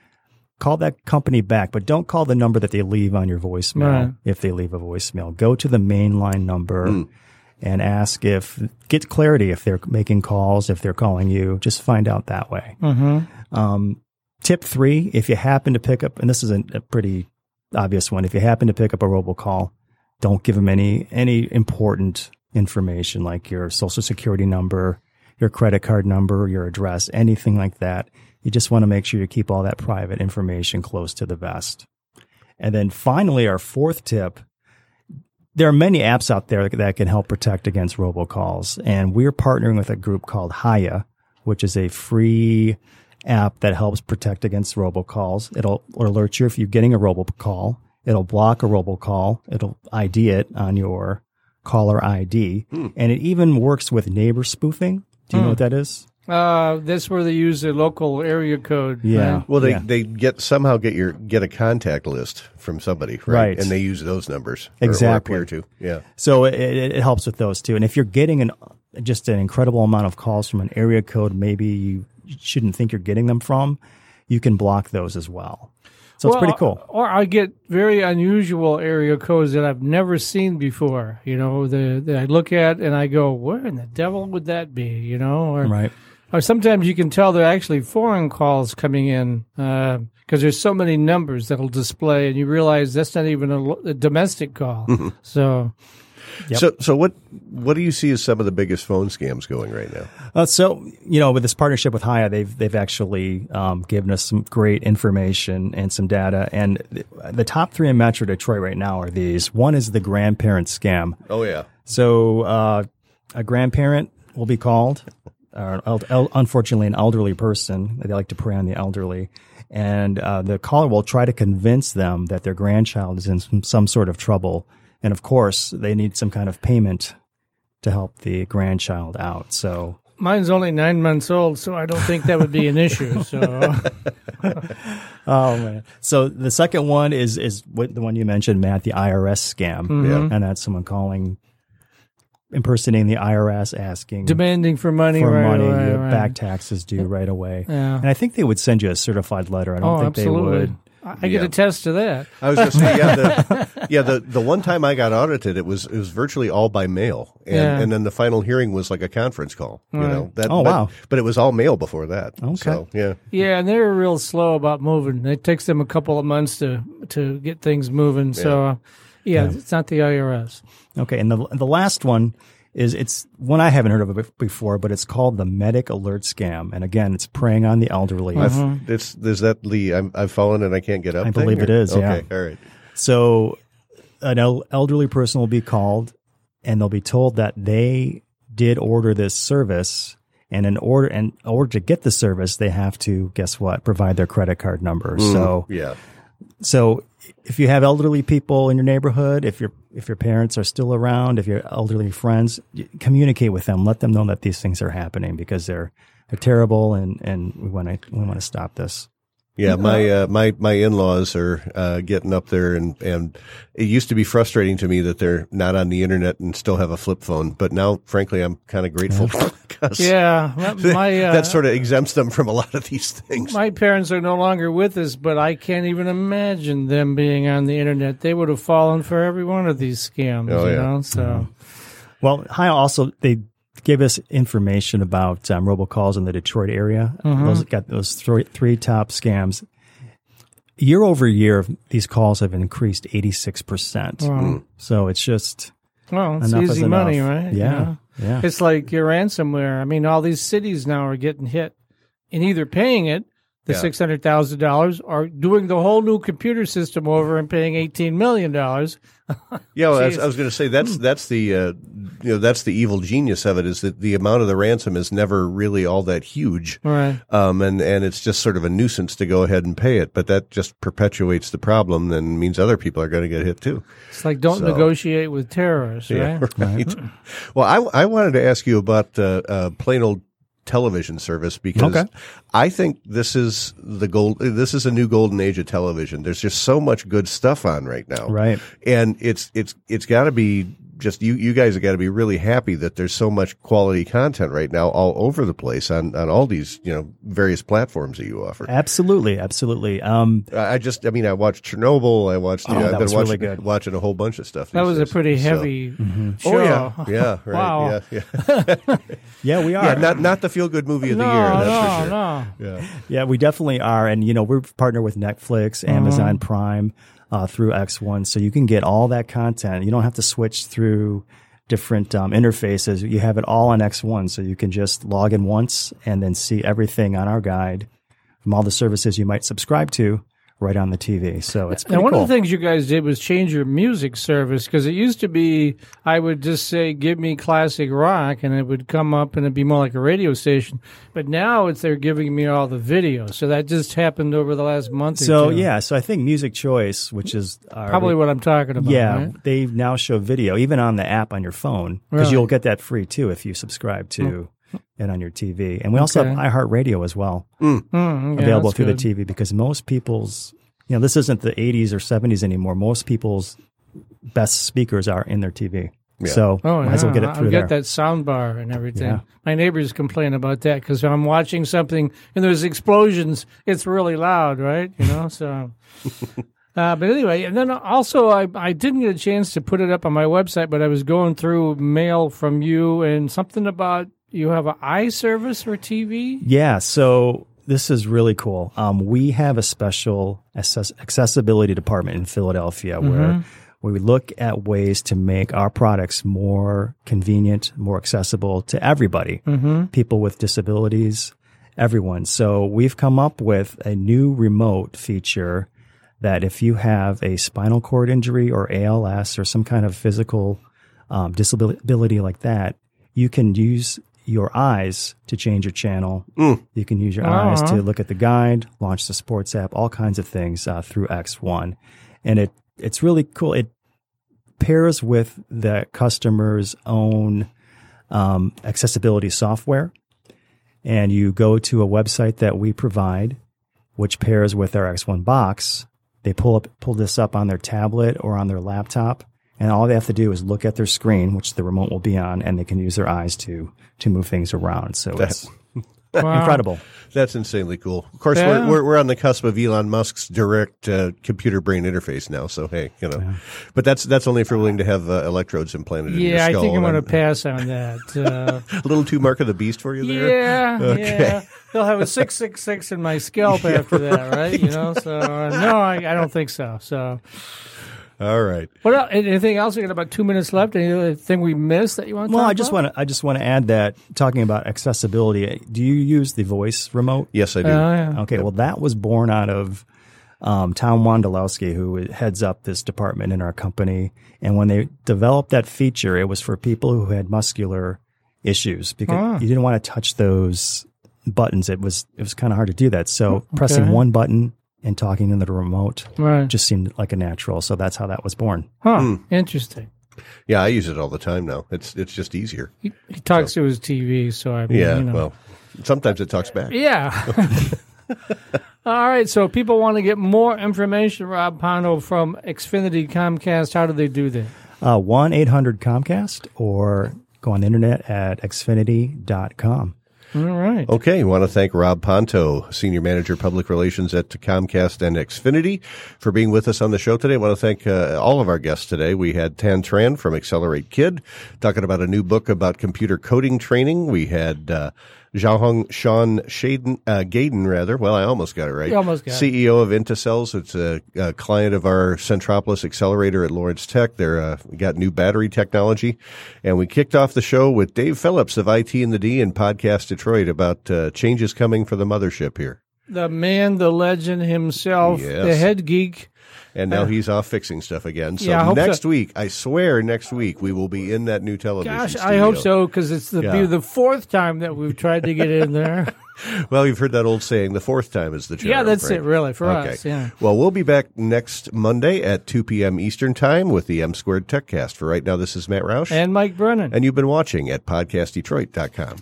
call that company back, but don't call the number that they leave on your voicemail. Right. If they leave a voicemail, go to the mainline number and ask if, get clarity if they're making calls, if they're calling you, just find out that way. Mm-hmm. Um, tip three, if you happen to pick up, and this is a, a pretty obvious one, if you happen to pick up a robocall, don't give them any, any important information like your social security number, your credit card number, your address, anything like that. You just want to make sure you keep all that private information close to the vest. And then finally, our fourth tip, there are many apps out there that can help protect against robocalls. And we're partnering with a group called Hiya, which is a free app that helps protect against robocalls. It'll alert you if you're getting a robocall. It'll block a robocall. It'll I D it on your caller I D. Hmm. And it even works with neighbor spoofing. Do you know what that is? Uh, that's where they use the local area code. Yeah. right? Well, they, Yeah. they get somehow get your get a contact list from somebody, right? Right. And they use those numbers, or- Exactly. or appear to. Yeah. So it, it it helps with those too. And if you're getting an just an incredible amount of calls from an area code, maybe you shouldn't think you're getting them from, you can block those as well. So Well, it's pretty cool. Or I get very unusual area codes that I've never seen before. You know, the, the I look at and I go, where in the devil would that be? You know, or Right. or sometimes you can tell they're actually foreign calls coming in because there's so many numbers that'll display, and you realize that's not even a, lo- a domestic call. So, Yep. So, so what what do you see as some of the biggest phone scams going right now? Uh, so, you know, with this partnership with Hiya, they've they've actually um, given us some great information and some data. And the, the top three in Metro Detroit right now are these. One is the grandparent scam. Oh yeah, So uh, a grandparent will be called, or el- el- unfortunately an elderly person. They like to prey on the elderly. And uh, the caller will try to convince them that their grandchild is in some, some sort of trouble. And of course, they need some kind of payment to help the grandchild out. So, mine's only nine months old, so I don't think that would be an issue. So, oh man. So the second one is is what the one you mentioned, Matt, the I R S scam, Mhm. and that's someone calling impersonating the I R S, asking demanding for money, for right money, away, your right. back taxes due right away. Yeah. And I think they would send you a certified letter. I don't oh, think absolutely. they would. I can Yeah. attest to that. I was going to say, yeah, the, yeah, the, the one time I got audited, it was, it was virtually all by mail. And, Yeah. and then the final hearing was like a conference call, you Right. know, that, Oh, but, wow. but it was all mail before that. Okay. So, yeah. Yeah, and they're real slow about moving. It takes them a couple of months to to get things moving. So, uh, yeah, Yeah. it's not the I R S. Okay, and the the last one is it's one I haven't heard of it before, but it's called the Medic Alert Scam, and again, it's preying on the elderly. I've, it's, is that the, I'm, I've fallen and I can't get up I thing, believe it or- is, yeah. Okay. All right. So, an el- elderly person will be called, and they'll be told that they did order this service, and in order and in order to get the service, they have to guess what? Provide their credit card number. So, Yeah. so if you have elderly people in your neighborhood, if your if your parents are still around, if your elderly friends, y- communicate with them. Let them know that these things are happening because they're they're terrible, and, and we want to we want to stop this. Yeah, my uh, my my in-laws are uh, getting up there, and and it used to be frustrating to me that they're not on the internet and still have a flip phone. But now, frankly, I'm kind of grateful because Yeah, my, my uh, that sort of exempts them from a lot of these things. my parents are no longer with us, but I can't even imagine them being on the internet. They would have fallen for every one of these scams. Oh, you yeah. know, so Well, hi. Also, they gave us information about um, robocalls in the Detroit area. Those got those three, three top scams. Year over year, these calls have increased eighty-six percent. Wow. So it's just well, it's enough is easy money, enough. right? You Yeah, know? yeah. It's like your ransomware. I mean, all these cities now are getting hit and either paying it, the Yeah. six hundred thousand dollars, or doing the whole new computer system over and paying eighteen million dollars. Yeah, well, I was, Jeez. I was going to say that's that's the uh, you know that's the evil genius of it is that the amount of the ransom is never really all that huge, Right. um, and and it's just sort of a nuisance to go ahead and pay it, but that just perpetuates the problem and means other people are going to get hit too. It's like don't So- negotiate with terrorists, Yeah, right? right. Well, I I wanted to ask you about uh, uh, plain old television service because Okay. I think this is the gold. This is a new golden age of television. There's just so much good stuff on right now, Right. And it's it's it's got to be just you. You guys have got to be really happy that there's so much quality content right now all over the place on on all these you know various platforms that you offer. absolutely, absolutely. Um, I I just, I mean, I watched Chernobyl. I watched, you Oh, know, that I've been was watching, really good. watching a whole bunch of stuff. That these was a days. pretty So- heavy show. Oh yeah, yeah, right, Wow. yeah, yeah. yeah, we are. Yeah, not not the feel good movie of the No, year. That's no, for sure. no. Yeah. Yeah, we definitely are. And, you know, we're partnered with Netflix, Uh-huh. Amazon Prime, uh, through X one. So you can get all that content. You don't have to switch through different um, interfaces. You have it all on X one. So you can just log in once and then see everything on our guide from all the services you might subscribe to right on the T V. So it's pretty And one cool. of the things you guys did was change your music service because it used to be I would just say give me classic rock and it would come up and it'd be more like a radio station. But now it's they're giving me all the videos. So that just happened over the last month or so two. yeah, so I think Music Choice, which is our, Probably what I'm talking about. yeah, right? they now show video even on the app on your phone because Really? you'll get that free too if you subscribe to it on your T V. And we also Okay. have iHeartRadio as well. Mm, yeah, available that's through good. the T V because most people's, you know, this isn't the eighties or seventies anymore. Most people's best speakers are in their T V. Yeah. So Oh, might as well yeah. get it through I'll there. get that sound bar and everything. Yeah. My neighbors complain about that because I'm watching something and there's explosions. It's really loud, right? You know, so. Uh, but anyway, and then also I, I didn't get a chance to put it up on my website, but I was going through mail from you and something about you have an eye service for T V. Yeah. So this is really cool. Um, we have a special access- accessibility department in Philadelphia where we look at ways to make our products more convenient, more accessible to everybody, people with disabilities, everyone. So we've come up with a new remote feature that if you have a spinal cord injury or A L S or some kind of physical um, disability like that, you can use your eyes to change your channel. You can use your eyes to look at the guide, launch the sports app, all kinds of things uh, through X one. And it it's really cool. It pairs with the customer's own um, accessibility software. And you go to a website that we provide, which pairs with our X one box. They pull up, pull this up on their tablet or on their laptop, And all they have to do is look at their screen, which the remote will be on, and they can use their eyes to to move things around. So it's Wow. incredible. That's insanely cool. Of course, Yeah. we're, we're we're on the cusp of Elon Musk's direct uh, computer brain interface now. So hey, you know, but that's that's only if you're willing to have uh, electrodes implanted in your Yeah, I skull. think I'm and going to pass on that. Uh, a little too Mark of the Beast for you there. yeah, Okay. yeah. They'll have a six six six in my scalp after that, right? You know, so uh, no, I, I don't think so. So, All right. what else? Anything else? We got about two minutes left. Anything we missed that you want to Well, talk I just about? want to I just want to add that talking about accessibility. Do you use the voice remote? Yes, I do. Oh, yeah. Okay, well, that was born out of um, Tom Wondolowski, who heads up this department in our company. And when they developed that feature, it was for people who had muscular issues because Ah. you didn't want to touch those buttons. It was it was kind of hard to do that. So pressing Okay. one button and talking into the remote Right. just seemed like a natural. So that's how that was born. Huh. Hmm. Interesting. Yeah, I use it all the time now. It's it's just easier. He, he talks to his T V, so I mean, Yeah. you know. Well, sometimes it talks back. Yeah. All right. So people want to get more information, Rob Pondo, from Xfinity Comcast. How do they do that? Uh, one eight hundred Comcast or go on the internet at xfinity dot com. All right. Okay, I want to thank Rob Ponto, Senior Manager Public Relations at Comcast and Xfinity, for being with us on the show today. I want to thank uh, all of our guests today. We had Tan Tran from Accelerate Kid talking about a new book about computer coding training. We had uh, Xiaohong Sean Shaden, uh, Gaden, rather. Well, I almost got it right. You almost got it. C E O of Intacells. It's a, a client of our Centropolis Accelerator at Lawrence Tech. They're uh, we got new battery technology. And we kicked off the show with Dave Phillips of I T in the D and Podcast Detroit about uh, changes coming for the mothership here. The man, the legend himself, Yes. the head geek. And now he's off fixing stuff again. So Yeah, I hope next so. week, I swear next week, we will be in that new television Gosh, studio. I hope so, because it's the, Yeah. be the fourth time that we've tried to get in there. Well, you've heard that old saying, the fourth time is the charm. Yeah, that's right? it, really, for Okay. us. Yeah. Well, we'll be back next Monday at two p.m. Eastern Time with the M Squared TechCast. For right now, this is Matt Roush. And Mike Brennan. And you've been watching at podcast detroit dot com.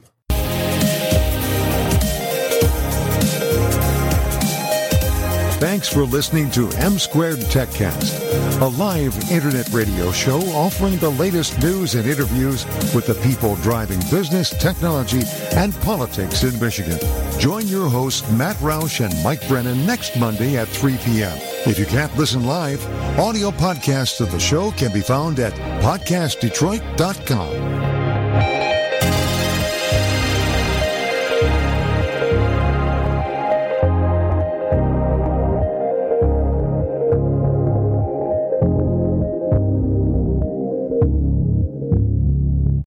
Thanks for listening to M Squared TechCast, a live internet radio show offering the latest news and interviews with the people driving business, technology, and politics in Michigan. Join your hosts, Matt Roush and Mike Brennan, next Monday at three p.m. If you can't listen live, audio podcasts of the show can be found at podcast detroit dot com.